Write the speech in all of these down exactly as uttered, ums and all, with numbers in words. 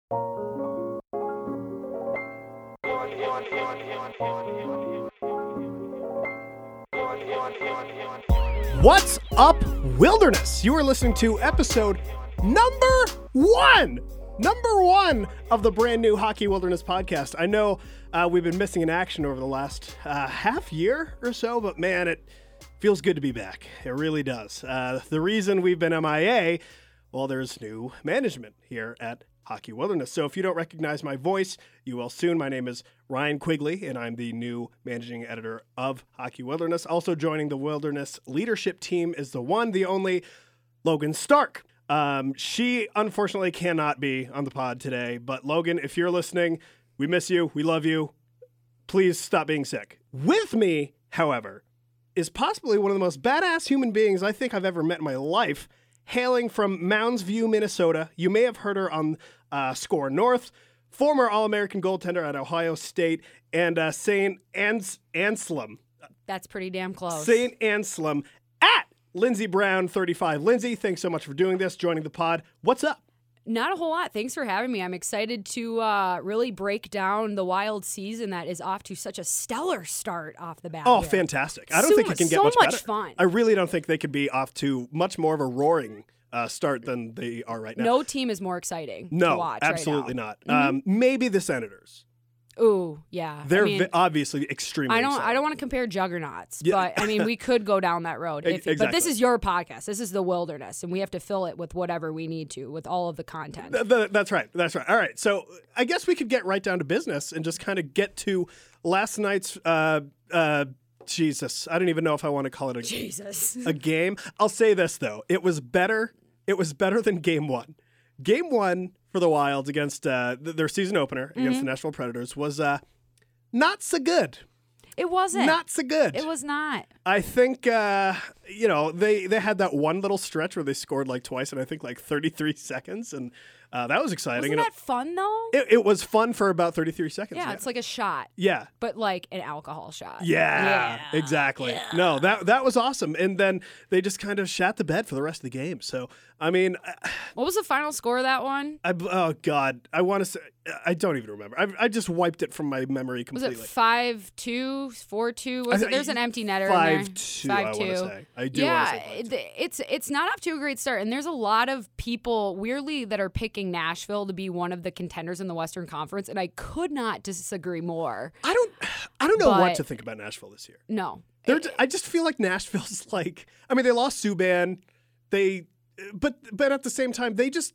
What's up, Wilderness? You are listening to episode number one, number one of the brand new Hockey Wilderness podcast. I know uh, we've been missing in action over the last uh, half year or so, but man, it feels good to be back. It really does. Uh, the reason we've been M I A, well, there's new management here at Hockey Wilderness. So if you don't recognize my voice, you will soon. My name is Ryan Quigley, and I'm the new managing editor of Hockey Wilderness. Also joining the Wilderness leadership team is the one, the only, Logan Stark. Um, she unfortunately cannot be on the pod today, but Logan, if you're listening, we miss you. We love you. Please stop being sick. With me, however, is possibly one of the most badass human beings I think I've ever met in my life. Hailing from Mounds View, Minnesota, you may have heard her on uh, Score North, former All-American goaltender at Ohio State, and uh, Saint Ans- Anselm. That's pretty damn close. Saint Anselm at Lindsey Brown thirty-five. Lindsey, thanks so much for doing this, joining the pod. What's up? Not a whole lot. Thanks for having me. I'm excited to uh, really break down the Wild season that is off to such a stellar start off the bat. Oh, here. fantastic. I don't so, think it can get so much, much better. fun. I really don't think they could be off to much more of a roaring uh, start than they are right now. No team is more exciting no, to watch absolutely right not. Mm-hmm. Um, maybe the Senators. Ooh, yeah. They're I mean, vi- obviously extremely I don't. exciting. I don't want to compare juggernauts, Yeah. but I mean, we could go down that road. If, Exactly. But this is your podcast. This is the Wilderness, and we have to fill it with whatever we need to, with all of the content. Th- th- that's right. That's right. All right. So I guess we could get right down to business and just kind of get to last night's. Uh, uh, Jesus, I don't even know if I want to call it a Jesus a game. I'll say this though: it was better. It was better than Game One. Game One for the Wild against uh, th- their season opener against Mm-hmm. the Nashville Predators was uh, not so good. It wasn't. Not so good. It was not. I think, uh, you know, they, they had that one little stretch where they scored like twice in, I think, like thirty-three seconds. And uh, that was exciting. Wasn't and that fun, though? it, it was fun for about thirty-three seconds. Yeah, Yeah, it's like a shot, yeah. but like an alcohol shot. Yeah, Yeah. exactly. Yeah. No, that that was awesome. And then they just kind of shat the bed for the rest of the game. So, I mean, I, What was the final score of that one? I, oh, God, I want to say, I don't even remember. I, I just wiped it from my memory Was completely. it five two, four two? Was I it? th- There's an empty netter in five there. two, Five I two. want to say. I do Yeah, want to say five two. it- it's it's not off to a great start, and there's a lot of people weirdly that are picking Nashville to be one of the contenders in the Western Conference, and I could not disagree more. I don't, I don't know what But- to think about Nashville this year. No, They're, I just feel like Nashville's like, I mean, they lost Subban, they, but but at the same time, they just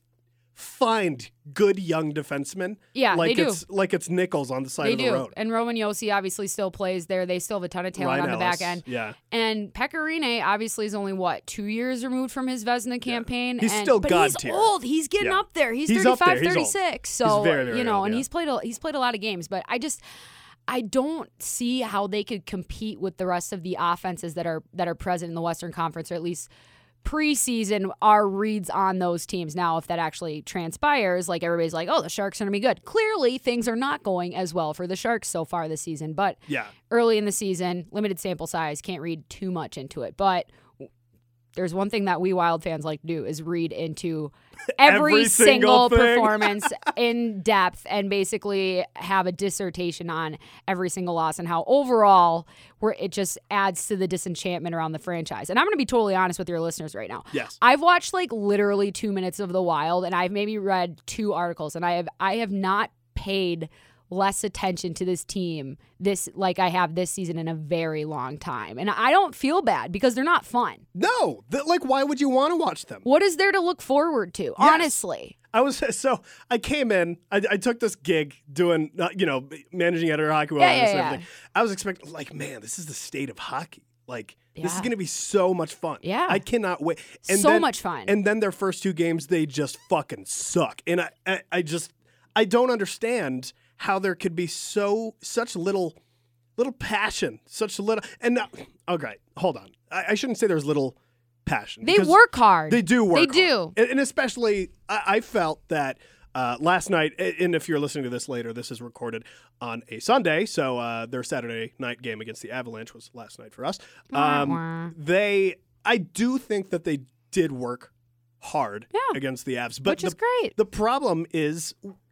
find good young defensemen. Yeah, like they do. it's like it's nickels on the side they of the do. road. And Roman Yossi obviously still plays there. They still have a ton of talent Ryan on the Ellis, back end. yeah. And Pekka Rinne obviously is only what two years removed from his Vezina campaign. He's and, still but God he's tier. old. He's getting Yeah. up there. He's, He's up there. thirty-five, He's old. thirty-six. So He's very, very you know, old, and yeah. he's played a, he's played a lot of games. But I just I don't see how they could compete with the rest of the offenses that are that are present in the Western Conference, or at least preseason our reads on those teams. Now, if that actually transpires, like everybody's like, oh, the Sharks are going to be good. Clearly, things are not going as well for the Sharks so far this season. But Yeah. early in the season, limited sample size, can't read too much into it. But there's one thing that we Wild fans like to do is read into every, Every single single, thing. performance in depth and basically have a dissertation on every single loss and how overall where it just adds to the disenchantment around the franchise. And I'm going to be totally honest with your listeners right now. Yes. I've watched like literally two minutes of the Wild, and I've maybe read two articles, and I have I have not paid less attention to this team this like I have this season in a very long time. And I don't feel bad because they're not fun. No, th- like why would you want to watch them? What is there to look forward to? Honestly. I was so I came in. I, I took this gig doing, uh, you know, managing editor of Hockey Wilderness yeah, and yeah. everything. I was expecting, like, man, this is the state of hockey. Like, this is Yeah. going to be so much fun. Yeah. I cannot wait. So then, much fun. And then their first two games, they just fucking suck. And I, I, I just, I don't understand how there could be so such little, little passion, such little. And now, okay, hold on. I, I shouldn't say there's little passion. They because work hard. They do work They hard. do. And, and especially, I, I felt that uh, last night, and if you're listening to this later, this is recorded on a Sunday, so uh, their Saturday night game against the Avalanche was last night for us. Um, Wah, wah. they, I do think that they did work hard Yeah. against the Avs. But Which the, is great. The problem is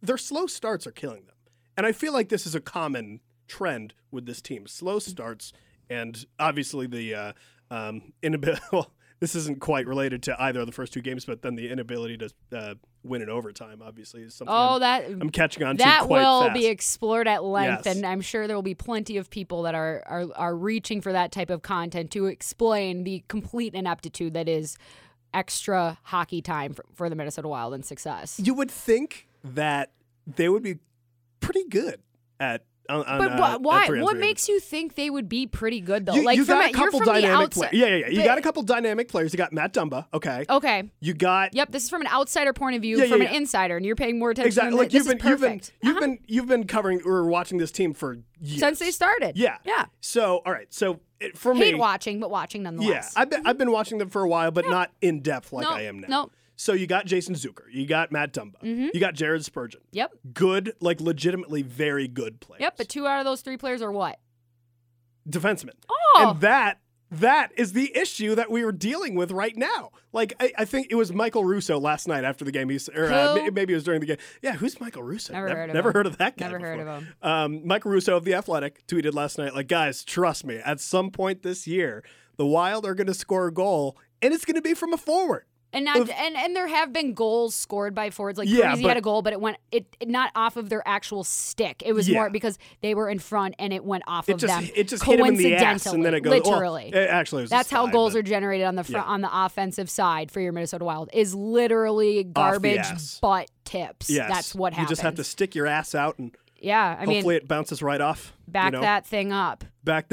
their slow starts are killing them. And I feel like this is a common trend with this team. Slow starts, and obviously the uh, um, inability. Well, this isn't quite related to either of the first two games, but then the inability to uh, win in overtime, obviously, is something oh, I'm, that, I'm catching on that to quite will fast. be explored at length, Yes. and I'm sure there will be plenty of people that are, are, are reaching for that type of content to explain the complete ineptitude that is extra hockey time for, for the Minnesota Wild and success. You would think that they would be pretty good at On, on, But uh, wh- why? at three on What three. makes you think they would be pretty good though? You, like you from got a, a couple you're from the dynamic outside. players. Yeah, yeah, yeah. You But- got a couple dynamic players. You got Matt Dumba. Okay. Okay. You got Yep. This is from an outsider point of view, Yeah, yeah, from yeah. an insider, and you're paying more attention. exactly than like this you've been is you've been perfect. you've Uh-huh. been you've been covering or watching this team for years Since they started. Yeah. Yeah. So all right. So it, for Hate me, watching, but watching yeah, nonetheless. I've been I've been watching them for a while, but not in depth like Nope, I am now. nope. So you got Jason Zucker, you got Matt Dumba, Mm-hmm. you got Jared Spurgeon. Yep. Good, like legitimately very good players. Yep. But two out of those three players are what? defensemen. Oh. And that that is the issue that we were dealing with right now. Like, I, I think it was Michael Russo last night after the game. He's, or uh, Who? ma- maybe it was during the game. Yeah, who's Michael Russo? Never never heard of never him. heard of that guy Never heard before. of him. Um, Michael Russo of The Athletic tweeted last night, like, guys, trust me, at some point this year, the Wild are going to score a goal, and it's going to be from a forward. And not, Of- and and there have been goals scored by forwards. Like Yeah, Parisi but- had a goal, but it went it, it not off of their actual stick. It was Yeah. more because they were in front and it went off It of just them. it just hit him in the ass, and then it goes. well, literally. it actually, it was a That's how slide, goals but are generated on the front Yeah. on the offensive side for your Minnesota Wild. Is literally garbage ass. butt tips. Yes. That's what happens. You just have to stick your ass out, and Yeah, I mean, hopefully it bounces right off. back you know? that thing up. Back.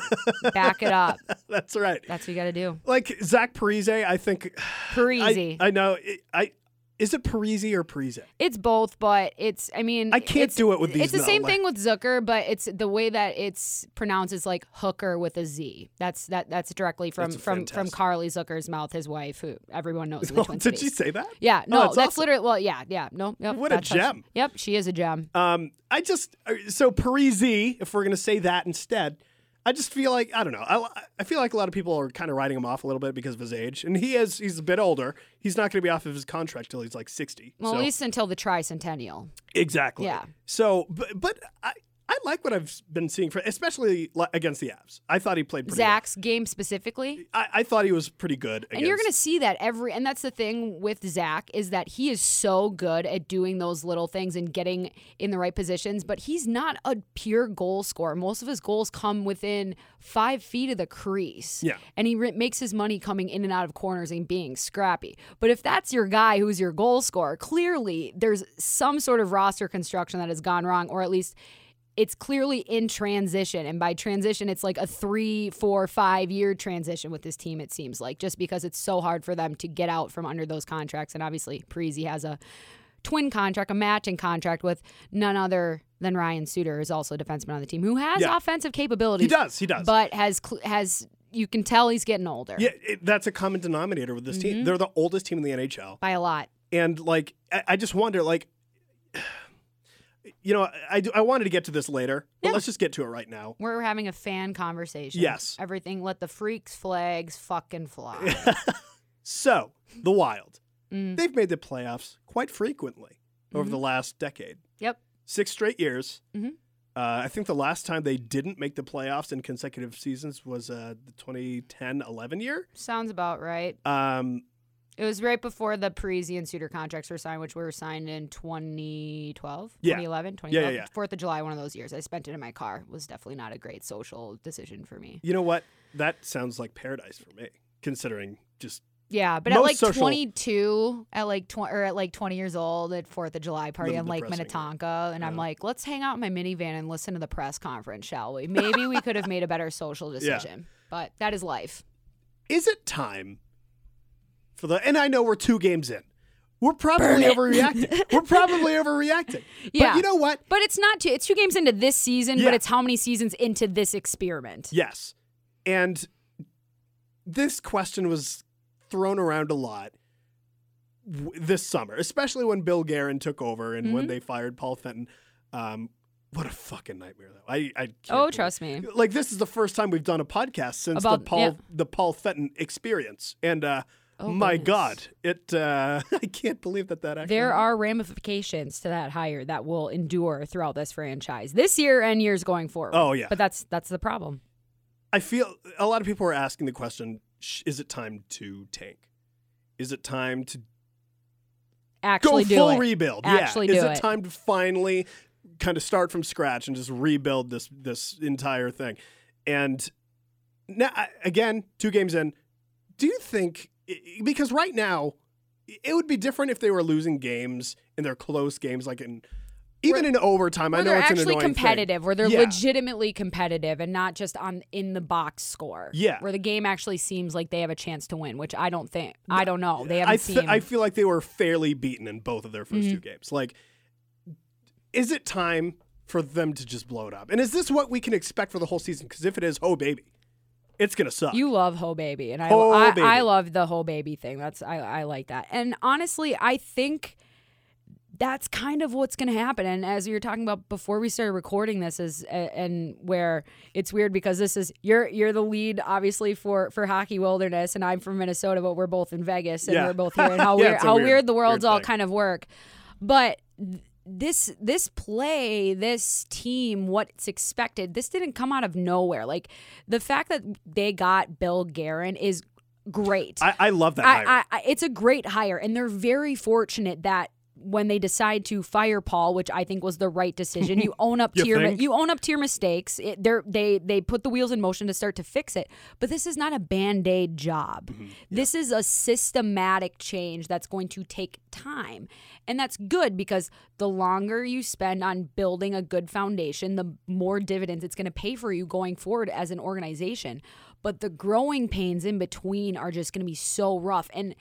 Back it up. That's right. That's what you got to do. Like Zach Parise, I think. Parisi. I, I know. It, I is it Parise or Parise? It's both, but it's, I mean, I can't it's, do it with these, It's the though, same like- thing with Zucker, but it's the way that it's pronounced is like hooker with a Z. That's that. That's directly from That's from from fantastic. Carly Zucker's mouth, his wife, who everyone knows in the Twin Did Cities. she say that? Yeah, Oh, no, that's that's awesome. literally, well, yeah, yeah, no. Yep, What a that's how she- gem. yep, she is a gem. Um, I just uh, so Parise, if we're gonna say that instead, I just feel like I don't know. I, I feel like a lot of people are kind of writing him off a little bit because of his age, and he is he's a bit older. He's not going to be off of his contract till he's like sixty. Well, so. at least until the tricentennial. Exactly. Yeah. So, but but I I like what I've been seeing for, especially li- against the Avs. I thought he played pretty Zach's game specifically. well. I, I thought he was pretty good. And you're against- going to see that every, and that's the thing with Zach is that he is so good at doing those little things and getting in the right positions, but he's not a pure goal scorer. Most of his goals come within five feet of the crease. Yeah. And he re- makes his money coming in and out of corners and being scrappy. But if that's your guy who's your goal scorer, clearly there's some sort of roster construction that has gone wrong, or at least it's clearly in transition. And by transition, it's like a three, four, five year transition with this team, it seems like, just because it's so hard for them to get out from under those contracts. And obviously, Parise has a twin contract, a matching contract with none other than Ryan Suter, who's also a defenseman on the team, who has Yeah. offensive capabilities. He does. He does. But has, cl- has you can tell he's getting older yeah, it, that's a common denominator with this Mm-hmm. team. They're the oldest team in the N H L, by a lot. and like I, I just wonder, like, you know, I do, I wanted to get to this later, but Yeah. let's just get to it right now. We're having a fan conversation. Yes. Everything, let the freaks' flags fucking fly. So the Wild, Mm. they've made the playoffs quite frequently over Mm-hmm. the last decade. Yep. Six straight years. Mhm. Uh, I think the last time they didn't make the playoffs in consecutive seasons was uh, the twenty ten eleven year. Sounds about right. Um, It was right before the Parise and Suter contracts were signed, which were signed in twenty twelve, Yeah. twenty eleven, Yeah, yeah, yeah. fourth of July, one of those years. I spent it in my car. It was definitely not a great social decision for me. you know what? That sounds like paradise for me, considering just Yeah, but Most at like social- twenty-two, at like tw- or at like twenty years old, at fourth of July party Little on Lake depressing, Minnetonka, and I'm Yeah. like, let's hang out in my minivan and listen to the press conference, shall we? Maybe we could have made a better social decision, but that is life. is it time for the? And I know we're two games in. We're probably Burn it. overreacting. We're probably overreacting. Yeah. But you know what? But it's not two. It's two games into this season, Yeah. but it's how many seasons into this experiment. Yes. And this question was thrown around a lot w- this summer, especially when Bill Guerin took over and when Mhm. they fired Paul Fenton. Um, what a fucking nightmare, though. I, I can't Oh, believe- trust me. Like, this is the first time we've done a podcast since About- the Paul yeah. the Paul Fenton experience. And uh, Oh, my goodness. God, it. Uh, I can't believe that that actually. There happened. are ramifications to that hire that will endure throughout this franchise this year and years going forward. Oh, yeah. But that's that's the problem. I feel a lot of people are asking the question: is it time to tank? Is it time to Actually go do full it. rebuild? Actually yeah. do Is it, it. time to finally kind of start from scratch and just rebuild this this entire thing? And now, again, two games in, do you think? Because right now, it would be different if they were losing games in their close games, like in even Where- in overtime. I Where know they're it's an actually annoying competitive, thing. where they're Yeah. legitimately competitive and not just on in the box score. Yeah. Where the game actually seems like they have a chance to win, which I don't think. I don't know. They haven't I, th- seen. I feel like they were fairly beaten in both of their first Mm-hmm. two games. Like, is it time for them to just blow it up? And is this what we can expect for the whole season? Because if it is, oh baby, it's gonna suck. You love Ho Baby, and I Ho I, Baby. I love the Ho Baby thing. That's I, I like that. And honestly, I think that's kind of what's going to happen. And as we were talking about before we started recording this, is and where it's weird because this is you're you're the lead obviously for for Hockey Wilderness, and I'm from Minnesota, but we're both in Vegas and Yeah. we're both here. And how Yeah, weird it's a how weird- weird the worlds weird all thing. kind of work, but. Th- This this play, this team, what's expected, this didn't come out of nowhere. Like the fact that they got Bill Guerin is great. I, I love that hire. I, I, I, it's a great hire, and they're very fortunate that when they decide to fire Paul, which I think was the right decision, you own up You to your think? you own up to your mistakes. It, they're, they they put the wheels in motion to start to fix it. But this is not a band-aid job. Mm-hmm. This is a systematic change that's going to take time. And that's good because the longer you spend on building a good foundation, the more dividends it's going to pay for you going forward as an organization. But the growing pains in between are just going to be so rough. And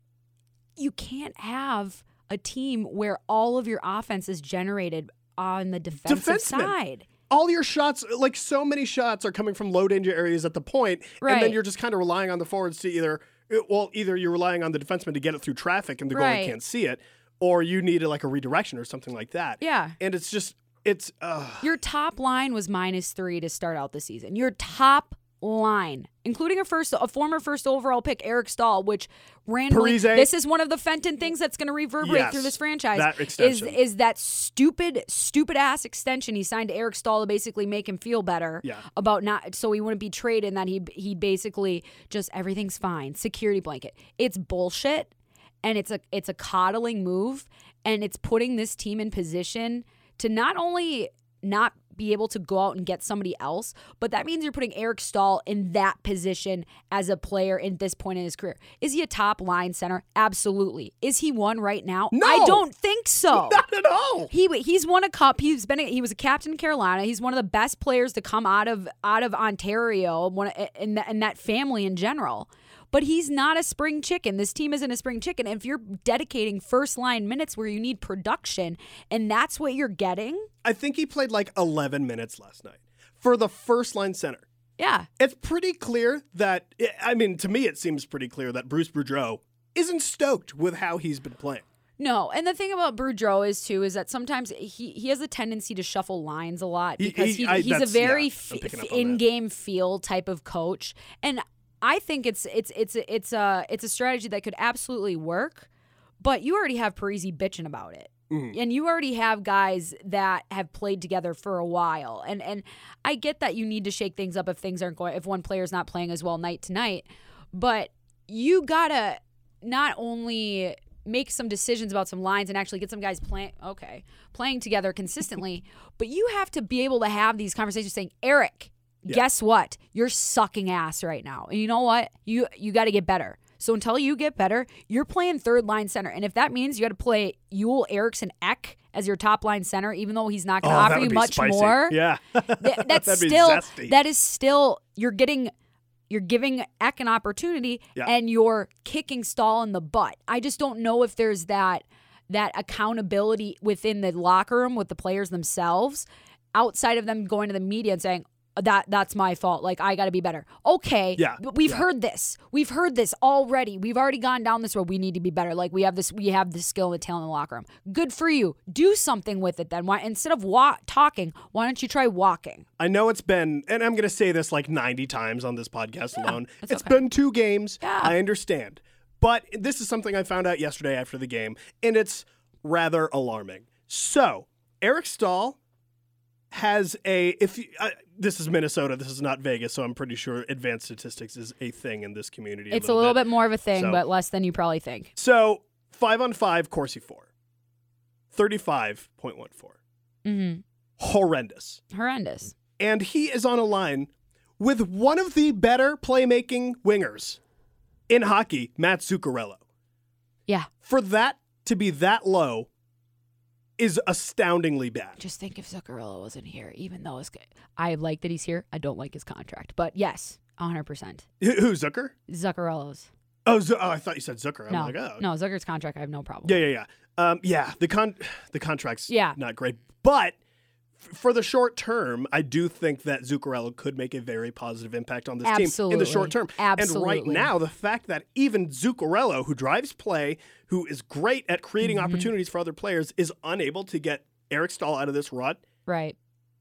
you can't have a team where all of your offense is generated on the defensive Defensemen. side. All your shots, like so many shots, are coming from low danger areas at the point, and then Right. you're just kind of relying on the forwards to either, well, either you're relying on the defenseman to get it through traffic and the goalie Right. can't see it, or you need like a redirection or something like that. Yeah. And it's just, it's, uh, Your top line was minus three to start out the season. Your top line, including a first, a former first overall pick, Eric Stahl, which randomly, Parise. this is one of the Fenton things that's going to reverberate Yes, through this franchise. that is extension. is that stupid, stupid ass extension he signed to Eric Stahl to basically make him feel better Yeah. about not, so he wouldn't be traded, and that he he basically just everything's fine, security blanket. It's bullshit, and it's a it's a coddling move, and it's putting this team in position to not only not be able to go out and get somebody else, but that means you're putting Eric Stahl in that position as a player at this point in his career. Is he a top line center? Absolutely. Is he one right now? No. I don't think so. not at all. He he's won a cup. He's been a, he was a captain in Carolina. He's one of the best players to come out of out of Ontario, one and that, and that family in general. But he's not a spring chicken. This team isn't a spring chicken. And if you're dedicating first line minutes where you need production, and that's what you're getting, I think he played like eleven minutes last night for the first line center. yeah. It's pretty clear that, I mean, to me, it seems pretty clear that Bruce Boudreau isn't stoked with how he's been playing. No, and the thing about Boudreau is too is that sometimes he, he has a tendency to shuffle lines a lot He- because he- he, I- he's a that's- very yeah, I'm f- picking f- up on that. in-game feel type of coach, and I think it's it's it's it's a it's a strategy that could absolutely work, but you already have Parise bitching about it. Mm-hmm. And you already have guys that have played together for a while. And and I get that you need to shake things up if things aren't going, if one player's not playing as well night to night, but you gotta not only make some decisions about some lines and actually get some guys playing okay, playing together consistently, but you have to be able to have these conversations saying, Eric, Yeah. guess what? You're sucking ass right now. And you know what? You you got to get better. So until you get better, you're playing third line center. And if that means you got to play Yule Eriksson Ek as your top line center, even though he's not going to Oh, that offer would you be much spicy. more, Yeah. th- that's That'd be still zesty. that is still you're getting you're giving Ek an opportunity Yeah. and you're kicking Stahl in the butt. I just don't know if there's that that accountability within the locker room with the players themselves, outside of them going to the media and saying, that that's my fault. Like, I got to be better. Okay. Yeah, But we've yeah. heard this. We've heard this already. We've already gone down this road. We need to be better. Like, we have this, we have this skill and the talent in the locker room. Good for you. Do something with it then. Why, instead of wa- talking, why don't you try walking? I know it's been, and I'm going to say this like ninety times on this podcast alone. it's It's okay. been two games. Yeah. I understand. But this is something I found out yesterday after the game, and it's rather alarming. So, Eric Staal has a, if you, uh, this is Minnesota, this is not Vegas, so I'm pretty sure advanced statistics is a thing in this community. It's a little, a little bit. bit more of a thing, So- but less than you probably think. So, five on five, Corsi four. thirty-five point one four. Mm-hmm. Horrendous. Horrendous. And he is on a line with one of the better playmaking wingers in hockey, Matt Zuccarello. Yeah. For that to be that low is astoundingly bad. Just think if Zuccarello wasn't here, even though it's good. I like that he's here. I don't like his contract. But yes, one hundred percent. Who, who, Zucker? Zuccarello's. Oh, Z- oh, I thought you said Zucker. I'm No, like, oh. no, Zucker's contract, I have no problem. Yeah, yeah, yeah. Um, yeah, the con the contract's Yeah. not great. But f- for the short term, I do think that Zuccarello could make a very positive impact on this team in Absolutely. the short term. And right Absolutely. now, the fact that even Zuccarello, who drives play, who is great at creating Mm-hmm. opportunities for other players, is unable to get Eric Staal out of this rut, Right.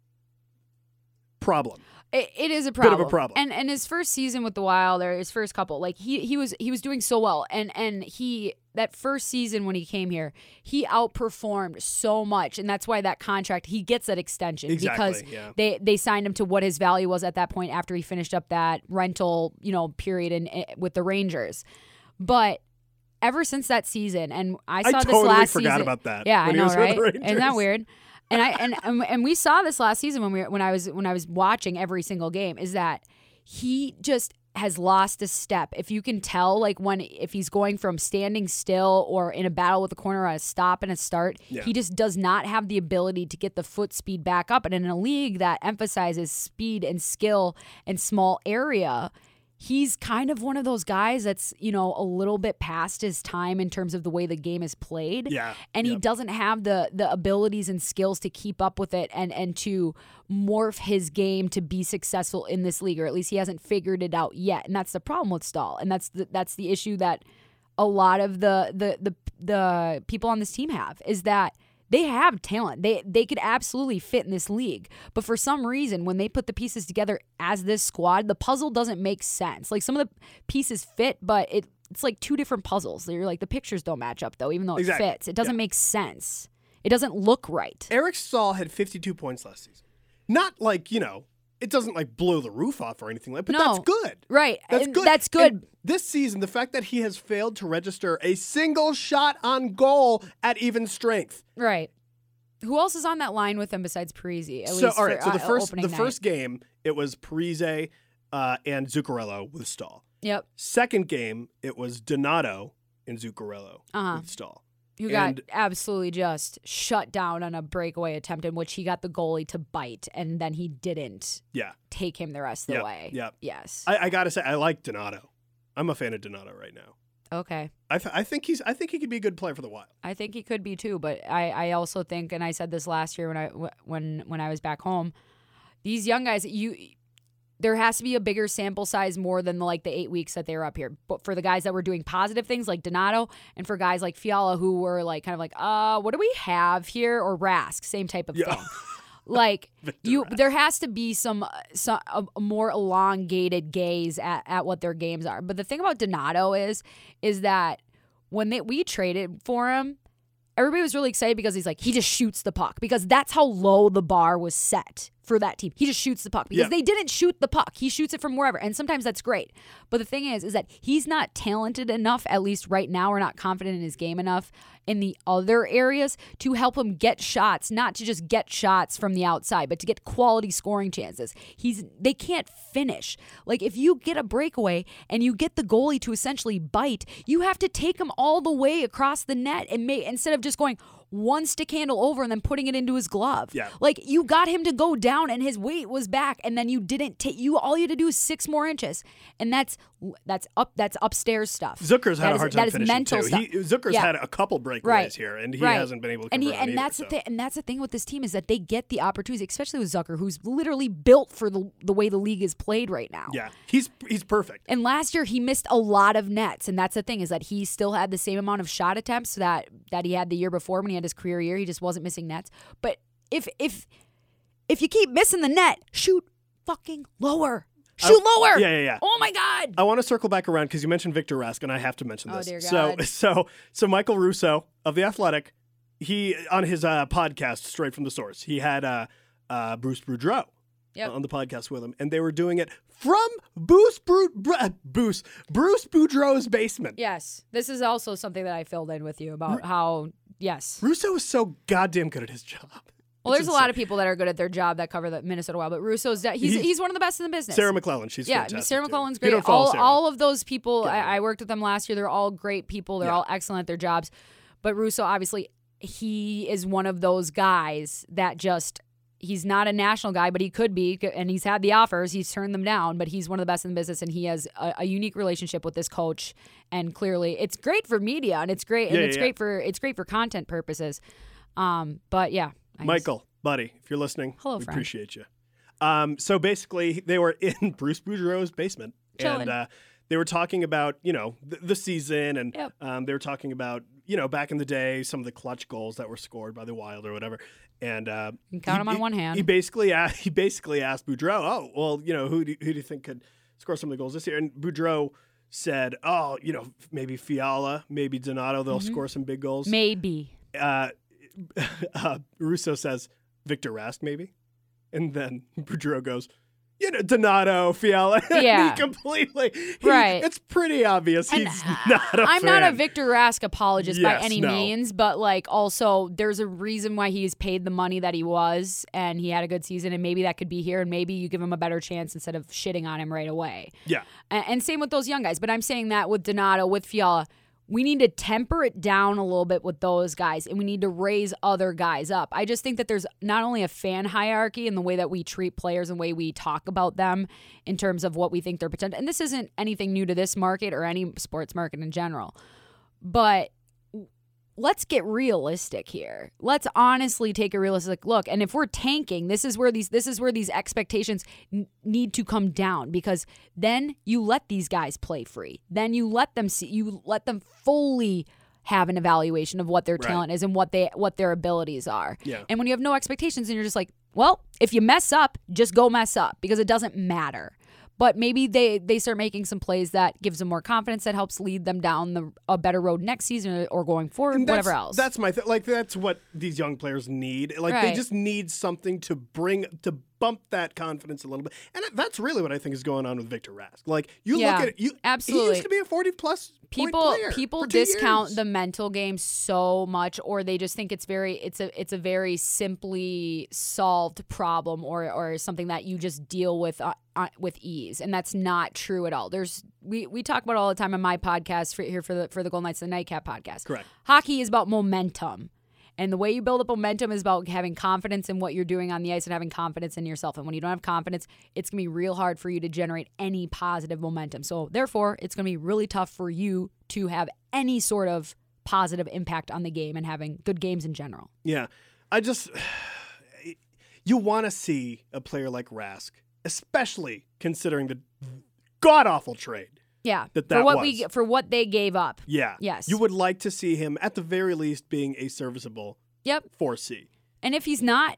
problem. It, it is a Bit problem. of a problem. And and his first season with the Wild, or his first couple, like he he was he was doing so well. And and he that first season when he came here, he outperformed so much, and that's why that contract he gets that extension Exactly, because yeah. they they signed him to what his value was at that point after he finished up that rental you know period in, in with the Rangers, but. Ever since that season, and I saw I this totally last forgot season. about that Yeah, when I he know, was with right? the Isn't that Rangers. weird? And I and, and and we saw this last season when we were, when I was when I was watching every single game. Is that he just has lost a step. If you can tell, like when if he's going from standing still or in a battle with a corner on a stop and a start, Yeah. he just does not have the ability to get the foot speed back up. And in a league that emphasizes speed and skill and small area, he's kind of one of those guys that's, you know, a little bit past his time in terms of the way the game is played. Yeah. And he Yep. doesn't have the the abilities and skills to keep up with it and and to morph his game to be successful in this league, or at least he hasn't figured it out yet. And that's the problem with Staal. And that's the, that's the issue that a lot of the the the the people on this team have, is that they have talent. They they could absolutely fit in this league. But for some reason, when they put the pieces together as this squad, the puzzle doesn't make sense. Like some of the pieces fit, but it it's like two different puzzles. You're like, the pictures don't match up though, even though it Exactly. fits. It doesn't Yeah. make sense. It doesn't look right. Eric Staal had fifty-two points last season. Not like, you know, it doesn't like blow the roof off or anything like that, but No. that's good. Right. That's And good. That's good. And this season, the fact that he has failed to register a single shot on goal at even strength. Right. Who else is on that line with him besides Parisi? At So, least all right. for, So the uh, first, opening the night? first game, it was Parise uh, and Zuccarello with Staal. Yep. Second game, it was Donato and Zuccarello Uh-huh. with Staal. Who And- got absolutely just shut down on a breakaway attempt in which he got the goalie to bite, and then he didn't Yeah. take him the rest of the Yep, way. yep. Yes. I, I got to say, I like Donato. I'm a fan of Donato right now. okay. I, th- I think he's. I think he could be a good player for the Wild. I think he could be too, but I, I also think, and I said this last year when I when when I was back home, these young guys, you there has to be a bigger sample size more than the, like the eight weeks that they were up here. But for the guys that were doing positive things like Donato, and for guys like Fiala who were like kind of like, uh, what do we have here? Or Rask, same type of Yeah. thing. Like Victor you, Rask. there has to be some, some a, a more elongated gaze at, at what their games are. But the thing about Donato is, is that when they, we traded for him, everybody was really excited because he's like, he just shoots the puck, because that's how low the bar was set for that team. He just shoots the puck because Yeah. they didn't shoot the puck. He shoots it from wherever. And sometimes that's great. But the thing is, is that he's not talented enough, at least right now, or not confident in his game enough in the other areas to help him get shots, not to just get shots from the outside, but to get quality scoring chances. He's they can't finish. Like if you get a breakaway and you get the goalie to essentially bite, you have to take him all the way across the net and make, instead of just going one stick handle over and then putting it into his glove. Yeah. Like you got him to go down and his weight was back, and then you didn't take you all you had to do is six more inches. And that's that's up that's upstairs stuff. Zucker's had That a is- hard that time is finishing mental too. stuff. He, Zucker's Yeah. had a couple breakaways Right. here, and he Right. hasn't been able to and convert he, on and either, that's so. the thing, and that's the thing with this team, is that they get the opportunities, especially with Zucker, who's literally built for the the way the league is played right now. Yeah, he's he's perfect. And last year he missed a lot of nets, and that's the thing, is that he still had the same amount of shot attempts that that he had the year before when he had his career year. He just wasn't missing nets. But if if if you keep missing the net, shoot fucking lower. Shoot I, lower. Yeah, yeah, yeah. Oh my God. I want to circle back around because you mentioned Victor Rask, and I have to mention Oh, this. dear So, God. so, so Michael Russo of The Athletic, he on his uh, podcast, Straight from the Source, he had uh, uh, Bruce Boudreau Yep. on the podcast with him, and they were doing it from Bruce, Bru- Bru- uh, Bruce, Bruce Boudreau's basement. Yes. This is also something that I filled in with you about how, yes. Russo is so goddamn good at his job. Well, It's there's a insane. lot of people that are good at their job that cover the Minnesota Wild, but Russo's de- he's He- he's one of the best in the business. Sarah McClellan, she's yeah, fantastic. Sarah too. McClellan's If you great. don't follow All Sarah, all of those people, Get I, over I it. worked with them last year. They're all great people. They're Yeah. all excellent at their jobs. But Russo, obviously, he is one of those guys that just he's not a national guy, but he could be, and he's had the offers. He's turned them down, but he's one of the best in the business, and he has a, a unique relationship with this coach. And clearly, it's great for media, and it's great, and Yeah, it's yeah. great for it's great for content purposes. Um, but yeah, I guess- Michael, buddy, if you're listening, Hello, we friend. appreciate you. Um, so basically, they were in Bruce Boudreau's basement, Chilling. and uh, they were talking about you know the, the season, and Yep. um, they were talking about you know back in the day some of the clutch goals that were scored by the Wild or whatever. And uh, You can count he- them on he- one hand. He basically asked, he basically asked Boudreau, "Oh, well, you know, who do, who do you think could score some of the goals this year?" And Boudreau said, "Oh, you know, maybe Fiala, maybe Donato, they'll score some big goals." Maybe. uh, uh, Russo says Victor Rask, maybe, and then Boudreau goes, you know, Donato, Fiala. Yeah. he completely. he- Right. It's pretty obvious And, he's uh, not a I'm not a fan. Victor Rask apologist by Yes, any no. means, but like also there's a reason why he's paid the money that he was, and he had a good season, and maybe that could be here, and maybe you give him a better chance instead of shitting on him right away. Yeah. And, and same with those young guys. But I'm saying that with Donato, with Fiala, we need to temper it down a little bit with those guys, and we need to raise other guys up. I just think that there's not only a fan hierarchy in the way that we treat players and the way we talk about them in terms of what we think their potential. And this isn't anything new to this market or any sports market in general. But let's get realistic here. Let's honestly take a realistic look. And if we're tanking, this is where these this is where these expectations n- need to come down, because then you let these guys play free. Then you let them see you let them fully have an evaluation of what their Right. talent is and what they what their abilities are. Yeah. And when you have no expectations and you're just like, well, if you mess up, just go mess up, because it doesn't matter. But maybe they, they start making some plays that gives them more confidence, that helps lead them down the a better road next season or going forward, And that's- whatever else. That's my th- like. That's what these young players need. Like they Right. just need something to bring to bump that confidence a little bit. And that's really what I think is going on with Victor Rask. Like you Yeah, look at it, you He absolutely. used to be a forty plus point people player people for two discount years. the mental game so much, or they just think it's very it's a it's a very simply solved problem, or or something that you just deal with uh, uh, with ease, and that's not true at all. There's we we talk about it all the time on my podcast for, here for the for the Golden Knights the Nightcap podcast. Correct. Hockey is about momentum. And the way you build up momentum is about having confidence in what you're doing on the ice and having confidence in yourself. And when you don't have confidence, it's going to be real hard for you to generate any positive momentum. So therefore, it's going to be really tough for you to have any sort of positive impact on the game and having good games in general. Yeah. I just, you want to see a player like Rask, especially considering the god awful trade. Yeah. That for that what was. we for what they gave up. Yeah. Yes. You would like to see him, at the very least, being a serviceable Yep. four C. And if he's not,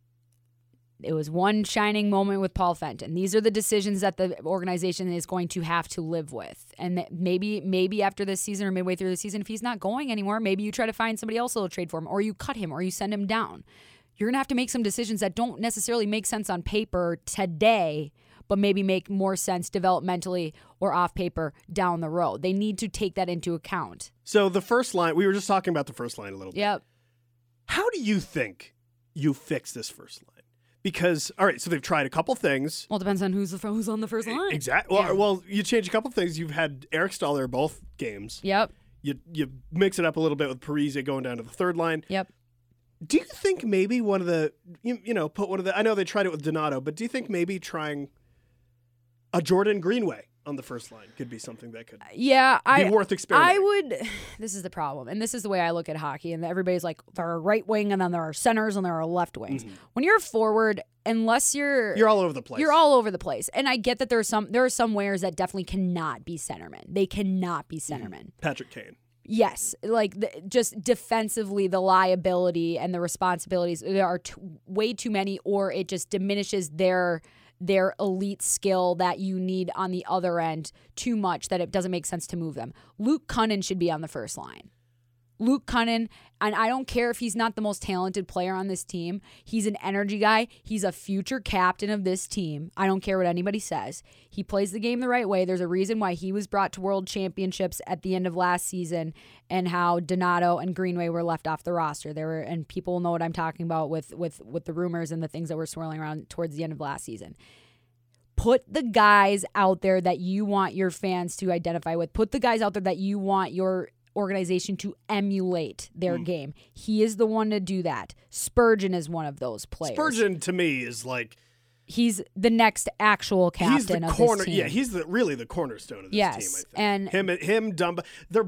it was one shining moment with Paul Fenton. These are the decisions that the organization is going to have to live with. And that maybe maybe after this season or midway through the season, if he's not going anymore, maybe you try to find somebody else that'll trade for him, or you cut him, or you send him down. You're going to have to make some decisions that don't necessarily make sense on paper today, but maybe make more sense developmentally or off paper down the road. They need to take that into account. So the first line, we were just talking about the first line a little bit. Yep. How do you think you fix this first line? Because, all right, so they've tried a couple things. Well, it depends on who's the, who's on the first line. Exactly. Yeah. Well, well, you change a couple things. You've had Eric Stahl there both games. Yep. You you mix it up a little bit with Parise going down to the third line. Yep. Do you think maybe one of the, you, you know, put one of the, I know they tried it with Donato, but do you think maybe trying a Jordan Greenway on the first line could be something that could Yeah, I be worth experimenting? I would. This is the problem, and this is the way I look at hockey. And everybody's like, there are right wing, and then there are centers, and there are left wings. When you're forward, unless you're You're all over the place. you're all over the place. And I get that there are some there are some wingers that definitely cannot be centermen. They cannot be centermen. Patrick Kane. Yes, like the, just defensively, the liability and the responsibilities there are t- way too many, or it just diminishes their their elite skill that you need on the other end too much that it doesn't make sense to move them. Luke Kunin should be on the first line. Luke Kunin, and I don't care if he's not the most talented player on this team. He's an energy guy. He's a future captain of this team. I don't care what anybody says. He plays the game the right way. There's a reason why he was brought to World Championships at the end of last season and how Donato and Greenway were left off the roster. There were, and people know what I'm talking about with, with, with the rumors and the things that were swirling around towards the end of last season. Put the guys out there that you want your fans to identify with. Put the guys out there that you want your organization to emulate their mm. game. He is the one to do that. Spurgeon is one of those players. Spurgeon to me is like he's the next actual captain he's the of corner, this team. Yeah, he's the really the cornerstone of this yes, team. I think. And him, him, Dumba. They're.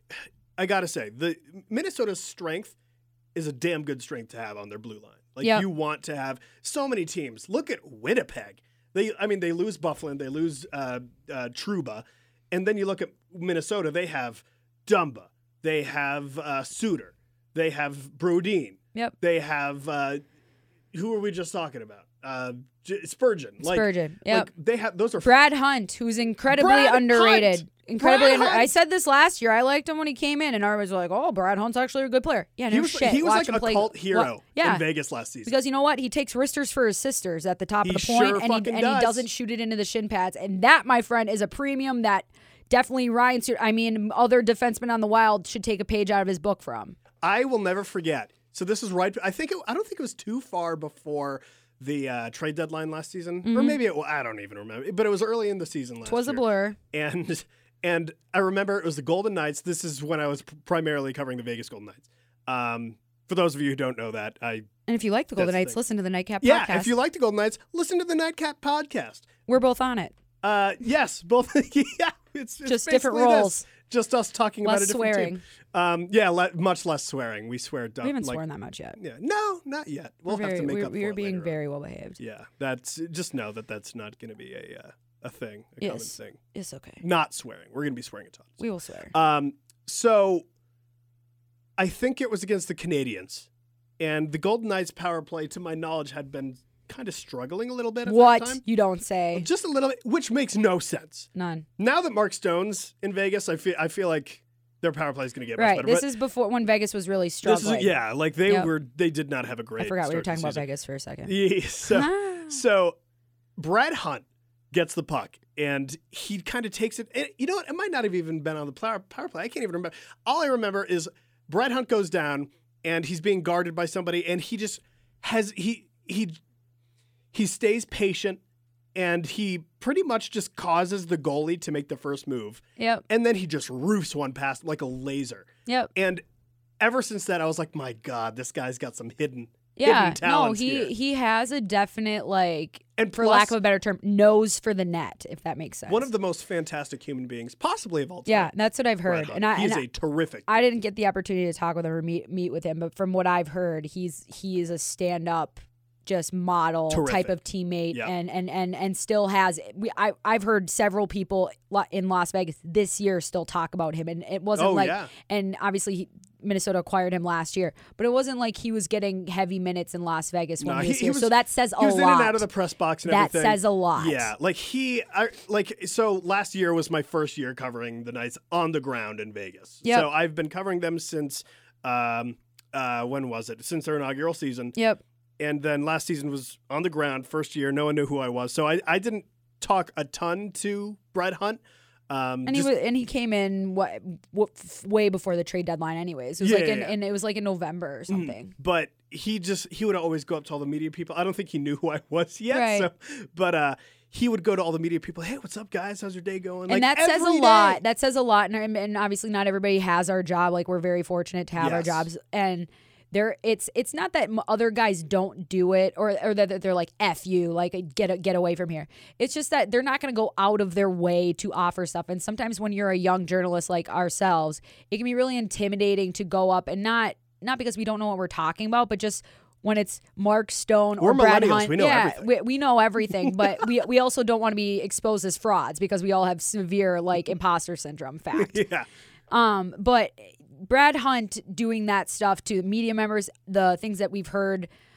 I gotta say, the Minnesota's strength is a damn good strength to have on their blue line. Like yep. you want to have so many teams. Look at Winnipeg. They, I mean, they lose Bufflin, they lose uh, uh, Trouba, and then you look at Minnesota. They have Dumba. They have uh, Suter. They have Brodin. Yep. They have uh, who were we just talking about? Uh, J- Spurgeon. Like, Spurgeon. Yep. Like they have those are Brad Hunt, who's incredibly Brad underrated. Hunt. Incredibly Brad under- Hunt. I said this last year. I liked him when he came in, and everybody's like, "Oh, Brad Hunt's actually a good player." Yeah, no he was, shit. he was Watch like him a play. cult hero Well, yeah. in Vegas last season. Because you know what? He takes wristers for his sisters at the top He of the point, sure and, he, fucking and does. he doesn't shoot it into the shin pads. And that, my friend, is a premium that definitely Ryan. I mean, other defensemen on the Wild should take a page out of his book from. I will never forget. So this is right. I think it, I don't think it was too far before the uh, trade deadline last season, mm-hmm. or maybe it. Well, I don't even remember. But it was early in the season last year. It was a blur. And and I remember it was the Golden Knights. This is when I was pr- primarily covering the Vegas Golden Knights. Um, for those of you who don't know that, I and if you like the Golden the Knights, thing. listen to the Nightcap yeah, podcast. if you like the Golden Knights, listen to the Nightcap podcast. We're both on it. Uh, yes, both. yeah, it's, it's just different basically roles. This. Just us talking less about a different swearing. team. Um, yeah, le- much less swearing. We swear. Dumb, we haven't like, sworn that much yet. Yeah, no, not yet. We'll we're have very, to make we're, up we for are it being later very on. well behaved. Yeah, that's just know that that's not going to be a uh, a thing, a yes. common thing. It's okay. Not swearing. We're going to be swearing a ton. We will swear. Um, so I think it was against the Canadiens, and the Golden Knights power play, to my knowledge, had been kind of struggling a little bit at what? that time. You don't say. Just a little bit, which makes no sense. None. Now that Mark Stone's in Vegas, I feel I feel like their power play is going to get much right. better. This but is before when Vegas was really struggling. This is, yeah, like they yep. were. They did not have a great. I forgot we were start talking to the about season. Vegas for a second. Yeah, so so Brad Hunt gets the puck and he kind of takes it. And you know what? It might not have even been on the power, power play. I can't even remember. All I remember is Brad Hunt goes down and he's being guarded by somebody, and he just has he he he stays patient. And he pretty much just causes the goalie to make the first move. Yep. And then he just roofs one past like a laser. Yep. And ever since that, I was like, my God, this guy's got some hidden, yeah, hidden talents no, he here. he has a definite, like, And for plus, lack of a better term, nose for the net, if that makes sense. one of the most fantastic human beings, possibly of all time. Yeah, that's what I've heard. Brad And I, he's and a terrific. I didn't get the opportunity to talk with him or meet meet with him, but from what I've heard, he's he is a stand up. Just model Terrific. type of teammate, yeah. and, and and and still has. We I I've heard several people in Las Vegas this year still talk about him, and it wasn't oh, like. Yeah. And obviously, he, Minnesota acquired him last year, but it wasn't like he was getting heavy minutes in Las Vegas when No, he was he- he here. was- so that says a lot. He was in and out of the press box and that everything. says a lot. Yeah, like he, I, like so. Last year was my first year covering the Knights on the ground in Vegas. Yep. So I've been covering them since, um, uh, when was it? Since their inaugural season. Yep. And then last season was on the ground, first year. No one knew who I was. So I, I didn't talk a ton to Brad Hunt. Um, And just, he was, and he came in what, what way before the trade deadline. Anyways, it was Yeah, like yeah, in, yeah. and it was like in November or something. but he just he would always go up to all the media people. I don't think he knew who I was yet. Right. So, but uh, he would go to all the media people. Hey, what's up, guys? How's your day going? And like, that says a every lot. day. That says a lot. And, and obviously, not everybody has our job. Like, we're very fortunate to have our Yes. jobs. And there, it's it's not that m- other guys don't do it, or or that they're like F you, like get get away from here. It's just that they're not going to go out of their way to offer stuff. And sometimes when you're a young journalist like ourselves, it can be really intimidating to go up and not not because we don't know what we're talking about, but just when it's Mark Stone or We're Brad millennials. Hunt. We know yeah, everything. We, we know everything, but we we also don't want to be exposed as frauds because we all have severe like imposter syndrome. Fact. Yeah. Um, but Brad Hunt doing that stuff to media members, the things that we've heard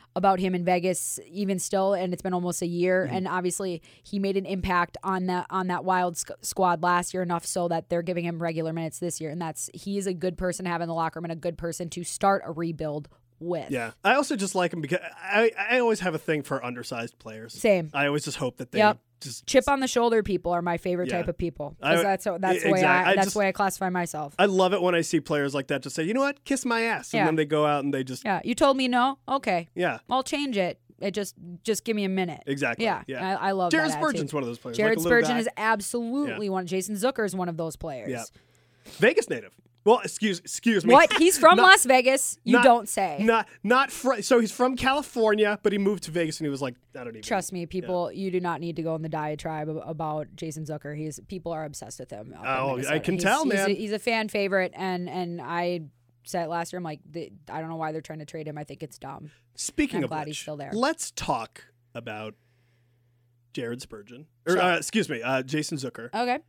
about him in Vegas even still, and it's been almost a year. Mm-hmm. And obviously he made an impact on that on that Wild sc- squad last year enough so that they're giving him regular minutes this year. And that's he is a good person to have in the locker room and a good person to start a rebuild with. Yeah. I also just like him because I, I always have a thing for undersized players. Same. I always just hope that they Yep. just Chip on the shoulder people are my favorite Yeah. type of people. I- 'Cause that's that's the way exactly. I, I that's just- the way I classify myself. I love it when I see players like that just say, you know what, kiss my ass. And Yeah. then they go out and they just, Yeah, you told me no. Okay, yeah, I'll change it. It just just give me a minute. exactly. Yeah, Yeah. I, I love Jared that attitude. Spurgeon's one of those players. Jared like a little Spurgeon guy. is absolutely one. Jason Zucker is one of those players. Yeah. Vegas native. Well, excuse excuse me. What? He's from Not- Las Vegas. You not- don't say. Not not fr- so he's from California, but he moved to Vegas and he was like, I don't even Trust me, people. You do not need to go in the diatribe ab- about Jason Zucker. He's people are obsessed with him. up in Oh, I Minnesota. can He's- tell, he's man. A, he's a fan favorite, and and I said it last year. I'm like, the, I don't know why they're trying to trade him. I think it's dumb. Speaking I'm of glad which, he's still there. let's talk about Jared Spurgeon. Or Sure. uh, excuse me, uh, Jason Zucker. Okay.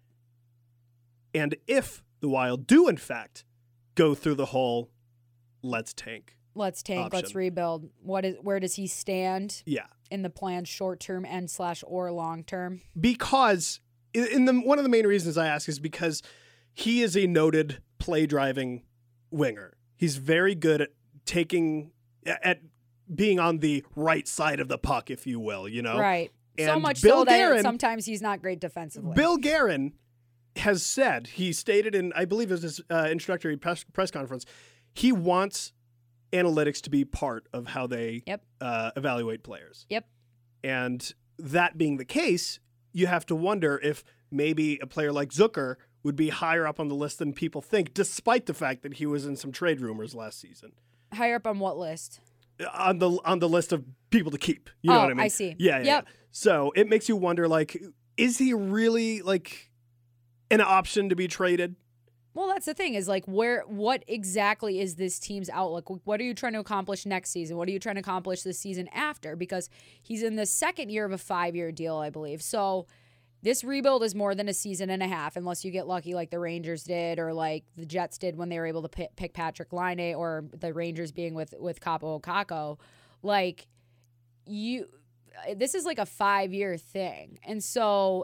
And if the Wild do in fact go through the whole let's tank. Let's tank. Let's Option. rebuild. What is? Where does he stand Yeah. in the plan, short term and slash or long term? Because in in the one of the main reasons I ask is because he is a noted play driving winger. He's very good at taking at being on the right side of the puck, if you will, you know. Right. so And much Bill so that Guerin- sometimes he's not great defensively. Bill Guerin has said, he stated in, I believe it was his uh, introductory press, press conference, he wants analytics to be part of how they Yep. uh, evaluate players. Yep. And that being the case, you have to wonder if maybe a player like Zucker would be higher up on the list than people think, despite the fact that he was in some trade rumors last season. Higher up on what list? On the on the list of people to keep. You know Oh, what I mean? I see. Yeah, yeah, Yep. yeah. So it makes you wonder, like, is he really like an option to be traded? Well, that's the thing is like where what exactly is this team's outlook? What are you trying to accomplish next season? What are you trying to accomplish the season after? Because he's in the second year of a five-year deal, I believe. So this rebuild is more than a season and a half, unless you get lucky like the Rangers did or like the Jets did when they were able to pick, pick Patrick Laine, or the Rangers being with with Capo Caco. Like you, this is like a five-year thing, and so